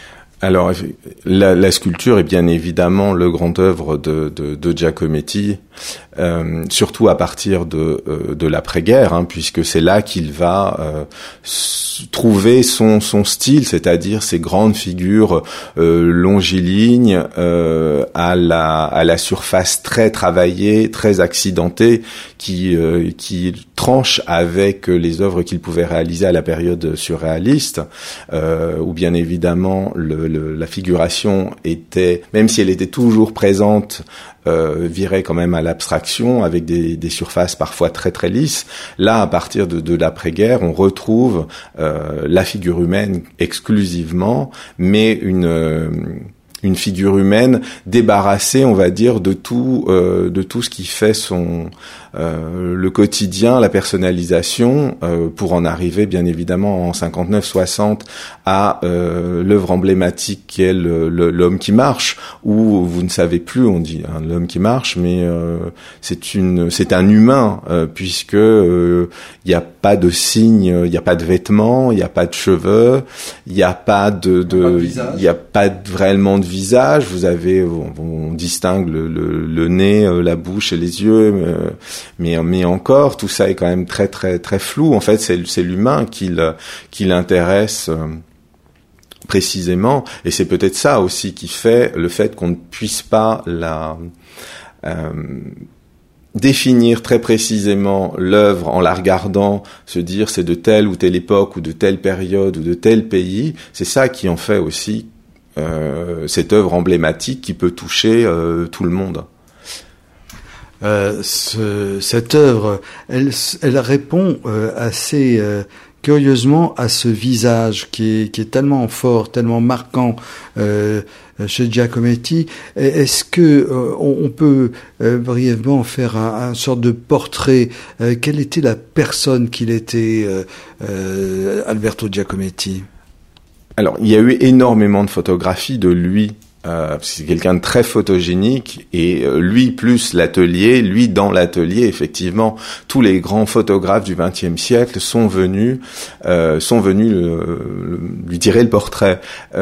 Alors, la, la sculpture est bien évidemment le grand œuvre de, de, de Giacometti. euh, surtout à partir de, euh, de l'après-guerre, hein, puisque c'est là qu'il va euh, s- trouver son, son style, c'est-à-dire ces grandes figures euh, longilignes euh, à la, à la surface très travaillée, très accidentée, qui, euh, qui tranche avec les œuvres qu'il pouvait réaliser à la période surréaliste, euh, où bien évidemment le, le, la figuration était, même si elle était toujours présente, euh, virait quand même à l'abstraction avec des, des surfaces parfois très très lisses. Là, à partir de, de l'après-guerre, on retrouve euh, la figure humaine exclusivement, mais une euh, une figure humaine débarrassée, on va dire, de tout euh, de tout ce qui fait son euh, le quotidien, la personnalisation, euh, pour en arriver bien évidemment en cinquante-neuf soixante à euh, l'œuvre emblématique qui est le, le, l'homme qui marche, où vous ne savez plus, on dit hein, l'homme qui marche, mais euh, c'est une c'est un humain, euh, puisque il euh, n'y a pas de signes, il n'y a pas de vêtements, il n'y a pas de cheveux, il n'y a pas de de il n'y a pas de, réellement de visage. Vous avez on, on distingue le, le, le nez, la bouche et les yeux, mais, mais mais encore tout ça est quand même très très très flou. En fait, c'est c'est l'humain qui le, qui l'intéresse euh, précisément, et c'est peut-être ça aussi qui fait le fait qu'on ne puisse pas la euh, définir très précisément l'œuvre en la regardant, se dire c'est de telle ou telle époque ou de telle période ou de tel pays. C'est ça qui en fait aussi euh, cette œuvre emblématique qui peut toucher euh, tout le monde. Euh, ce, cette œuvre, elle, elle répond euh, assez euh, curieusement à ce visage qui est, qui est tellement fort, tellement marquant euh, chez Giacometti. Est-ce que euh, on, on peut euh, brièvement faire un, un sorte de portrait? euh, Quelle était la personne qu'il était, euh, euh, Alberto Giacometti? Alors, il y a eu énormément de photographies de lui. Euh, c'est quelqu'un de très photogénique, et euh, lui plus l'atelier, lui dans l'atelier, effectivement, tous les grands photographes du vingtième siècle sont venus, euh, sont venus le, le, lui tirer le portrait.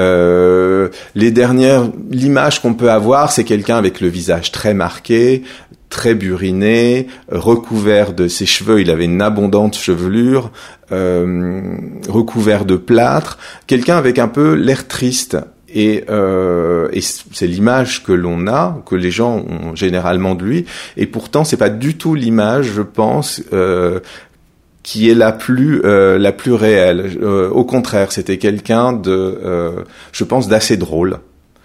Euh, les dernières, l'image qu'on peut avoir, c'est quelqu'un avec le visage très marqué, très buriné, recouvert de ses cheveux, il avait une abondante chevelure, euh, recouvert de plâtre, quelqu'un avec un peu l'air triste. Et, euh, et c'est l'image que l'on a, que les gens ont généralement de lui. Et pourtant, c'est pas du tout l'image, je pense, euh, qui est la plus euh, la plus réelle. Euh, au contraire, c'était quelqu'un de, euh, je pense, d'assez drôle,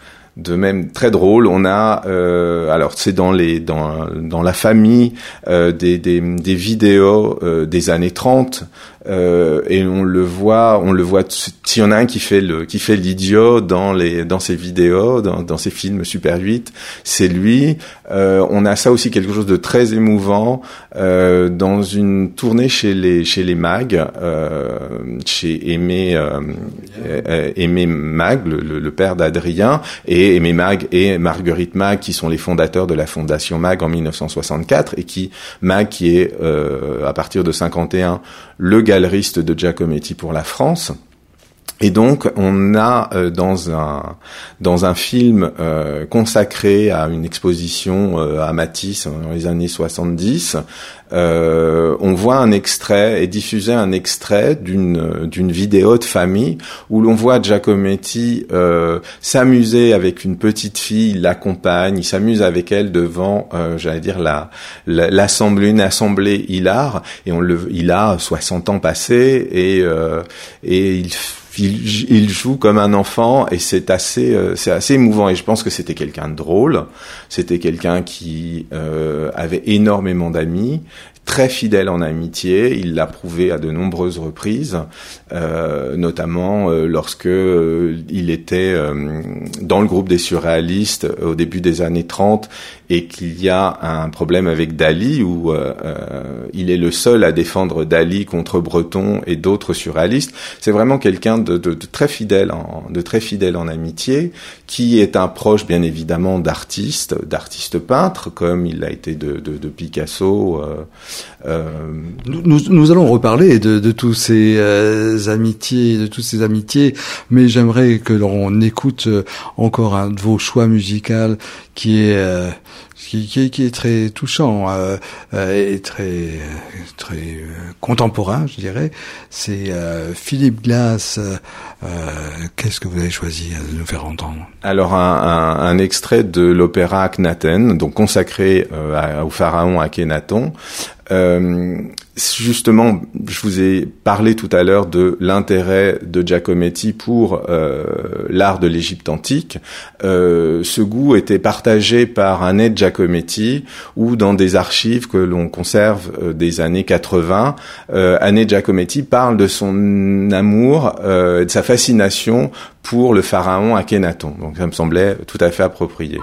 de même très drôle. On a, euh, alors c'est dans les dans dans la famille euh, des des des vidéos euh, des années trente. Euh, et on le voit, on le voit. S'il y en a un qui fait le, qui fait l'idiot dans les, dans ses vidéos, dans, dans ses films Super huit, c'est lui. Euh, on a ça aussi, quelque chose de très émouvant euh, dans une tournée chez les, chez les Mag, euh, chez Aimé, euh, euh, Aimé Mag, le, le père d'Adrien, et Aimé Mag et Marguerite Mag, qui sont les fondateurs de la Fondation Mag en mille neuf cent soixante-quatre, et qui Mag, qui est euh, à partir de cinquante et un le galeriste de Giacometti pour la France. Et donc, on a euh, dans un dans un film euh, consacré à une exposition euh, à Matisse dans les années soixante-dix, euh, on voit un extrait et diffusé un extrait d'une d'une vidéo de famille où l'on voit Giacometti euh, s'amuser avec une petite fille, il l'accompagne, il s'amuse avec elle devant, euh, j'allais dire la, la l'assemblée, une assemblée hilar, et on le, il a soixante ans passés, et euh, et il Il, il joue comme un enfant, et c'est assez, euh, c'est assez émouvant. Et je pense que c'était quelqu'un de drôle. C'était quelqu'un qui euh, avait énormément d'amis, très fidèle en amitié. Il l'a prouvé à de nombreuses reprises, euh, notamment euh, lorsque euh, il était euh, dans le groupe des surréalistes au début des années trente, et qu'il y a un problème avec Dali, où euh, euh, il est le seul à défendre Dali contre Breton et d'autres surréalistes. C'est vraiment quelqu'un de, de, de très fidèle en, de très fidèle en amitié, qui est un proche bien évidemment d'artistes, d'artistes peintres, comme il a été de, de, de Picasso. Euh, euh... Nous, nous allons reparler de, de tous ces euh, amitiés, de toutes ces amitiés, mais j'aimerais que l'on écoute encore un de vos choix musicaux, qui est, euh, qui, qui, qui est très touchant euh, euh, et très très euh, contemporain, je dirais. C'est euh, Philippe Glass. Euh, euh, qu'est-ce que vous avez choisi de nous faire entendre? Alors un, un, un extrait de l'opéra Akhenaten, donc consacré euh, à, au pharaon Akhénaton. Euh, justement, je vous ai parlé tout à l'heure de l'intérêt de Giacometti pour euh, l'art de l'Égypte antique. Euh, ce goût était partagé par Annette Giacometti, ou dans des archives que l'on conserve euh, des années quatre-vingts, euh, Annette Giacometti parle de son amour, euh, de sa fascination pour le pharaon Akhénaton. Donc ça me semblait tout à fait approprié.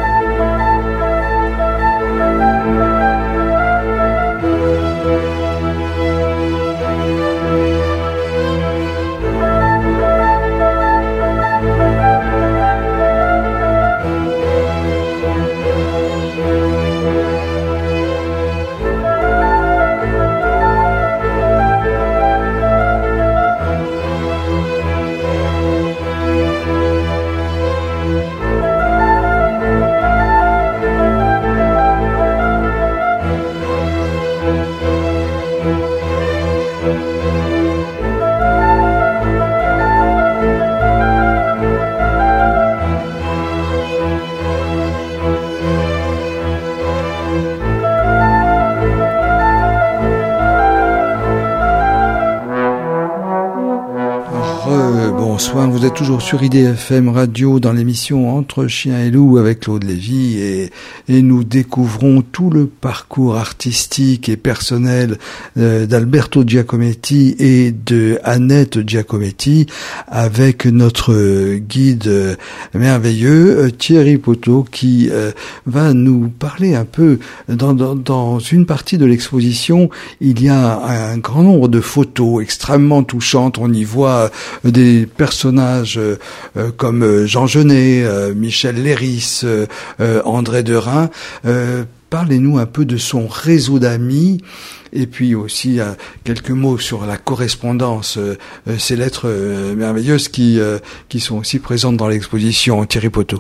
Bonsoir, vous êtes toujours sur I D F M Radio dans l'émission Entre Chien et Loup avec Claude Lévy et, et nous découvrons tout le parcours artistique et personnel euh, d'Alberto Giacometti et de Annette Giacometti avec notre guide euh, merveilleux euh, Thierry Poteau qui euh, va nous parler un peu dans, dans, dans une partie de l'exposition. Il y a un grand nombre de photos extrêmement touchantes. On y voit euh, des personnages euh, euh, comme Jean Genet, euh, Michel Léris, euh, euh, André Derain. Euh, parlez-nous un peu de son réseau d'amis et puis aussi euh, quelques mots sur la correspondance, euh, ces lettres euh, merveilleuses qui, euh, qui sont aussi présentes dans l'exposition. Thierry Poteau.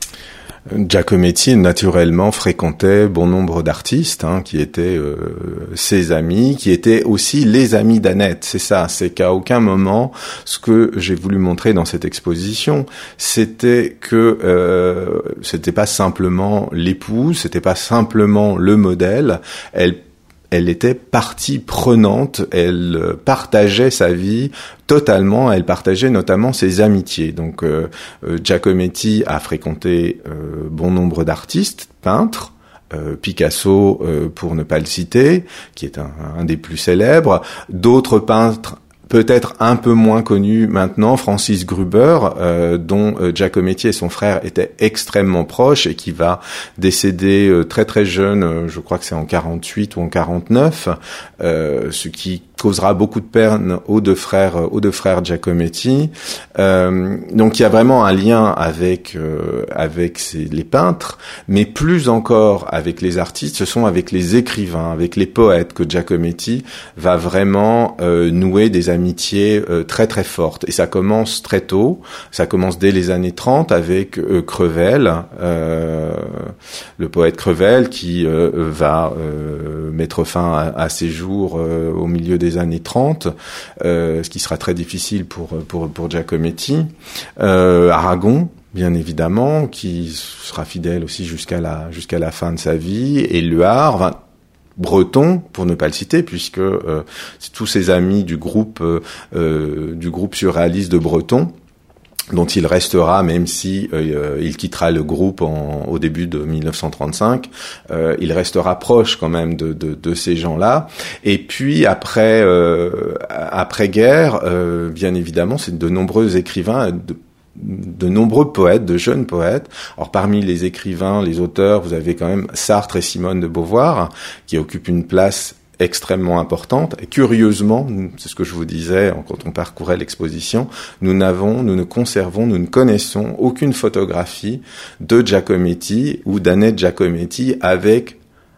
Giacometti, naturellement, fréquentait bon nombre d'artistes hein, qui étaient euh, ses amis, qui étaient aussi les amis d'Annette. C'est ça, c'est qu'à aucun moment, ce que j'ai voulu montrer dans cette exposition, c'était que euh, c'était pas simplement l'épouse, c'était pas simplement le modèle. Elle Elle était partie prenante, elle partageait sa vie totalement, elle partageait notamment ses amitiés. Donc euh, Giacometti a fréquenté euh, bon nombre d'artistes, peintres, euh, Picasso euh, pour ne pas le citer, qui est un, un des plus célèbres, d'autres peintres peut-être un peu moins connu maintenant, Francis Gruber, euh, dont euh, Giacometti et son frère étaient extrêmement proches et qui va décéder euh, très très jeune, euh, je crois que c'est en quarante-huit ou en quarante-neuf, euh, ce qui causera beaucoup de peine aux deux frères, aux deux frères Giacometti. Euh, donc il y a vraiment un lien avec euh, avec ces, les peintres, mais plus encore avec les artistes, ce sont avec les écrivains, avec les poètes que Giacometti va vraiment euh, nouer des amitiés euh, très très fortes. Et ça commence très tôt, ça commence dès les années trente avec euh, Crevel, euh, le poète Crevel qui euh, va euh, mettre fin à, à ses jours euh, au milieu des années trente, euh, ce qui sera très difficile pour pour pour Giacometti. Euh, Aragon, bien évidemment, qui sera fidèle aussi jusqu'à la jusqu'à la fin de sa vie, et Éluard, enfin, Breton, pour ne pas le citer, puisque euh, c'est tous ses amis du groupe euh, euh, du groupe surréaliste de Breton, dont il restera, même si euh, il quittera le groupe en, au début de mille neuf cent trente-cinq, euh, il restera proche quand même de, de, de ces gens-là. Et puis après euh, après guerre, euh, bien évidemment, c'est de nombreux écrivains, de, de nombreux poètes, de jeunes poètes. Alors parmi les écrivains, les auteurs, vous avez quand même Sartre et Simone de Beauvoir, qui occupent une place extrêmement importante. Et curieusement, c'est ce que je vous disais quand on parcourait l'exposition, nous n'avons, nous ne conservons, nous ne connaissons aucune photographie de Giacometti ou d'Annette Giacometti avec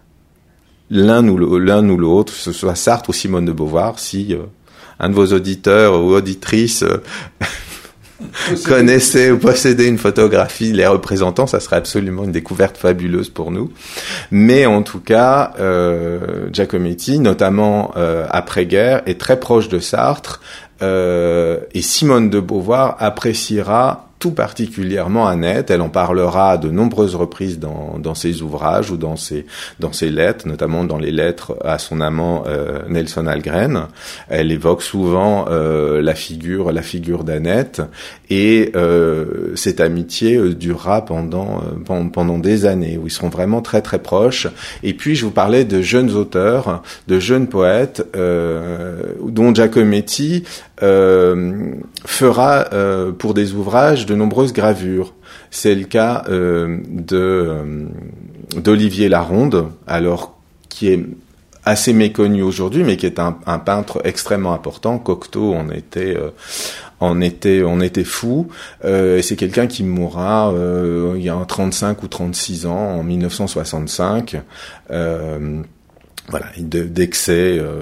l'un ou l'un ou l'autre, que ce soit Sartre ou Simone de Beauvoir. Si euh, un de vos auditeurs ou auditrices euh, connaissait ou possédait une photographie les représentant, ça serait absolument une découverte fabuleuse pour nous. Mais en tout cas, euh, Giacometti, notamment euh, après-guerre, est très proche de Sartre, euh, et Simone de Beauvoir appréciera tout particulièrement Annette. Elle en parlera à de nombreuses reprises dans, dans ses ouvrages ou dans ses, dans ses lettres, notamment dans les lettres à son amant euh, Nelson Algren. Elle évoque souvent euh, la figure, la figure d'Annette, et euh, cette amitié euh, durera pendant, euh, pendant des années, où ils seront vraiment très très proches. Et puis je vous parlais de jeunes auteurs, de jeunes poètes, euh, dont Giacometti euh, fera euh, pour des ouvrages de nombreuses gravures. C'est le cas euh, de euh, d'Olivier Laronde, alors qui est assez méconnu aujourd'hui, mais qui est un, un peintre extrêmement important. Cocteau en était euh, en était on était fou. Euh, et c'est quelqu'un qui mourra euh, il y a trente-cinq ou trente-six ans, en mille neuf cent soixante-cinq. Euh, Voilà, d'excès euh,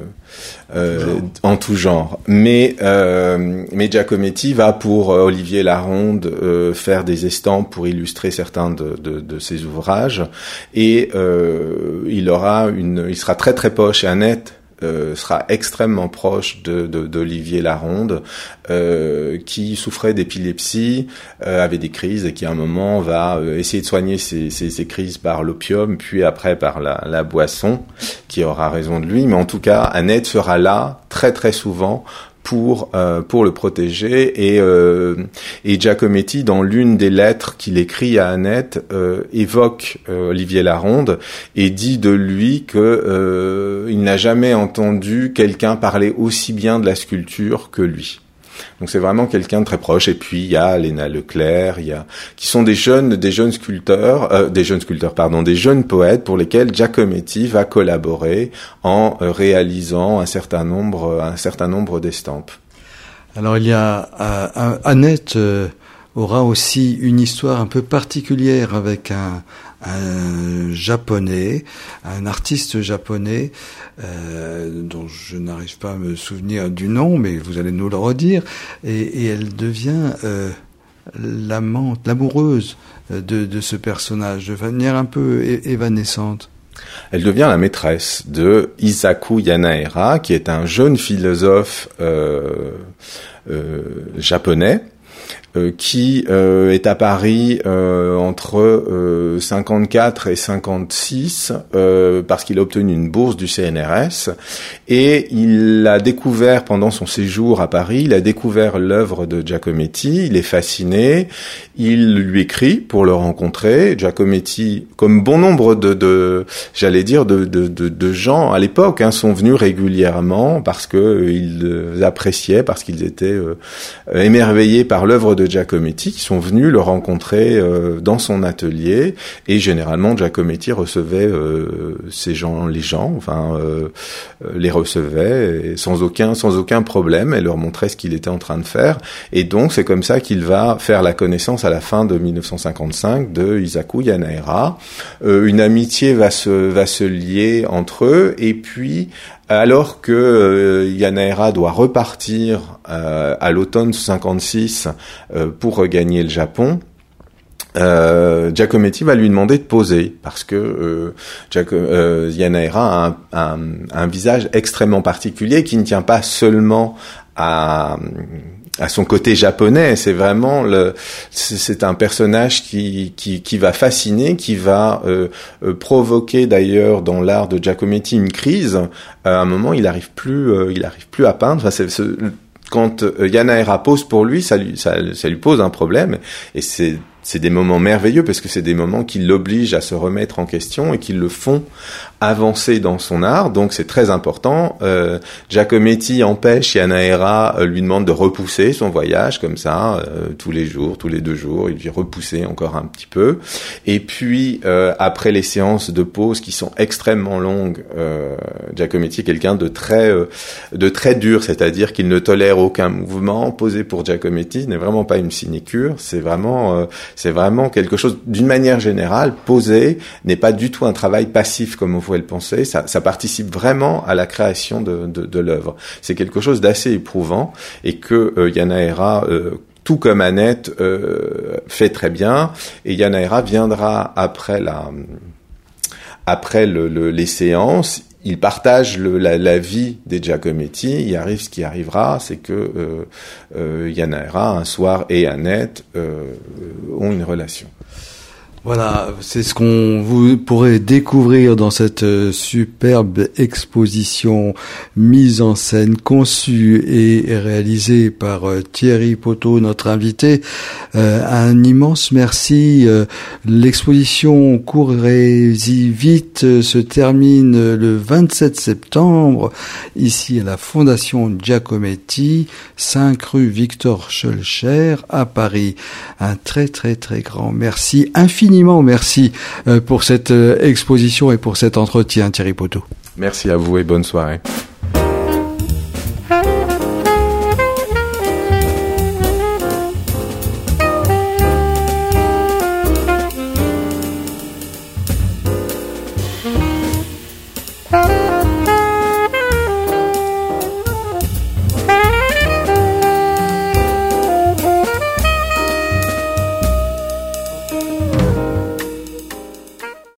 euh, en tout genre. Mais euh, mais Giacometti va pour euh, Olivier Laronde euh, faire des estampes pour illustrer certains de, de, de ses ouvrages, et euh, il aura une, il sera très très proche. Et Annette Euh, sera extrêmement proche de, de, d'Olivier Laronde, euh, qui souffrait d'épilepsie, euh, avait des crises, et qui à un moment va euh, essayer de soigner ses, ses, ses crises par l'opium, puis après par la, la boisson, qui aura raison de lui. Mais en tout cas, Annette sera là très très souvent pour euh, pour le protéger, et euh, et Giacometti, dans l'une des lettres qu'il écrit à Annette, euh, évoque euh, Olivier Laronde et dit de lui que euh, il n'a jamais entendu quelqu'un parler aussi bien de la sculpture que lui. Donc c'est vraiment quelqu'un de très proche. Et puis il y a Léna Leclerc, il y a qui sont des jeunes des jeunes sculpteurs, euh, des jeunes sculpteurs pardon, des jeunes poètes pour lesquels Giacometti va collaborer en euh, réalisant un certain nombre un certain nombre d'estampes. Alors il y a euh, Annette euh, aura aussi une histoire un peu particulière avec un un japonais, un artiste japonais euh, dont je n'arrive pas à me souvenir du nom, mais vous allez nous le redire, et, et elle devient euh, l'amante, l'amoureuse de, de ce personnage, de manière un peu é- évanescente. Elle devient la maîtresse de Isaku Yanaera, qui est un jeune philosophe euh, euh, japonais, Euh, qui euh, est à Paris euh, entre euh, cinquante-quatre et cinquante-six euh, parce qu'il a obtenu une bourse du C N R S, et il a découvert pendant son séjour à Paris, il a découvert l'œuvre de Giacometti, il est fasciné, il lui écrit pour le rencontrer. Giacometti, comme bon nombre de, de j'allais dire de, de, de, de gens à l'époque, hein, sont venus régulièrement parce que euh, ils euh, appréciaient, parce qu'ils étaient euh, émerveillés par l'œuvre de Giacometti, qui sont venus le rencontrer euh, dans son atelier, et généralement Giacometti recevait euh, ces gens, les gens, enfin euh, les recevait et sans aucun sans aucun problème, et leur montrait ce qu'il était en train de faire. Et donc c'est comme ça qu'il va faire la connaissance à la fin de mille neuf cent cinquante-cinq de Isaku Yanaera. Euh, une amitié va se va se lier entre eux, et puis alors que euh, Yanaera doit repartir euh, à l'automne cinquante-six euh, pour regagner le Japon, euh, Giacometti va lui demander de poser, parce que euh, Giac- euh, Yanaera a un, un, un visage extrêmement particulier qui ne tient pas seulement à à son côté japonais. C'est vraiment le, c'est un personnage qui qui qui va fasciner, qui va euh, euh, provoquer d'ailleurs dans l'art de Giacometti une crise. À un moment, il arrive plus, euh, il arrive plus à peindre. Enfin, c'est, c'est, quand euh, Yanaera pose pour lui, ça lui ça, ça lui pose un problème, et c'est c'est des moments merveilleux parce que c'est des moments qui l'obligent à se remettre en question et qui le font avancer dans son art. Donc c'est très important. Euh, Giacometti empêche Yanaera, euh, lui demande de repousser son voyage comme ça, euh, tous les jours, tous les deux jours, il lui repousser encore un petit peu. Et puis euh, après les séances de pause qui sont extrêmement longues, euh, Giacometti est quelqu'un de très euh, de très dur, c'est-à-dire qu'il ne tolère aucun mouvement. Poser pour Giacometti n'est vraiment pas une sinécure, c'est vraiment euh, c'est vraiment quelque chose, d'une manière générale, poser n'est pas du tout un travail passif comme on pouvait le penser, ça, ça participe vraiment à la création de, de, de l'œuvre. C'est quelque chose d'assez éprouvant, et que euh, Yanaera euh, tout comme Annette euh, fait très bien. Et Yann Aira viendra après la, après le, le, les séances. Il partage le, la, la vie des Giacometti. Il arrive ce qui arrivera, c'est que euh, euh, Yann Aira, un soir, et Annette euh, ont une relation. Voilà, c'est ce qu'on vous pourrez découvrir dans cette euh, superbe exposition mise en scène, conçue et réalisée par euh, Thierry Poteau, notre invité. Euh, un immense merci. Euh, l'exposition Courez-y vite euh, se termine le vingt-sept septembre, ici à la Fondation Giacometti, cinq rue Victor Schœlcher à Paris. Un très très très grand merci, infini. Merci pour cette exposition et pour cet entretien, Thierry Poteau. Merci à vous et bonne soirée.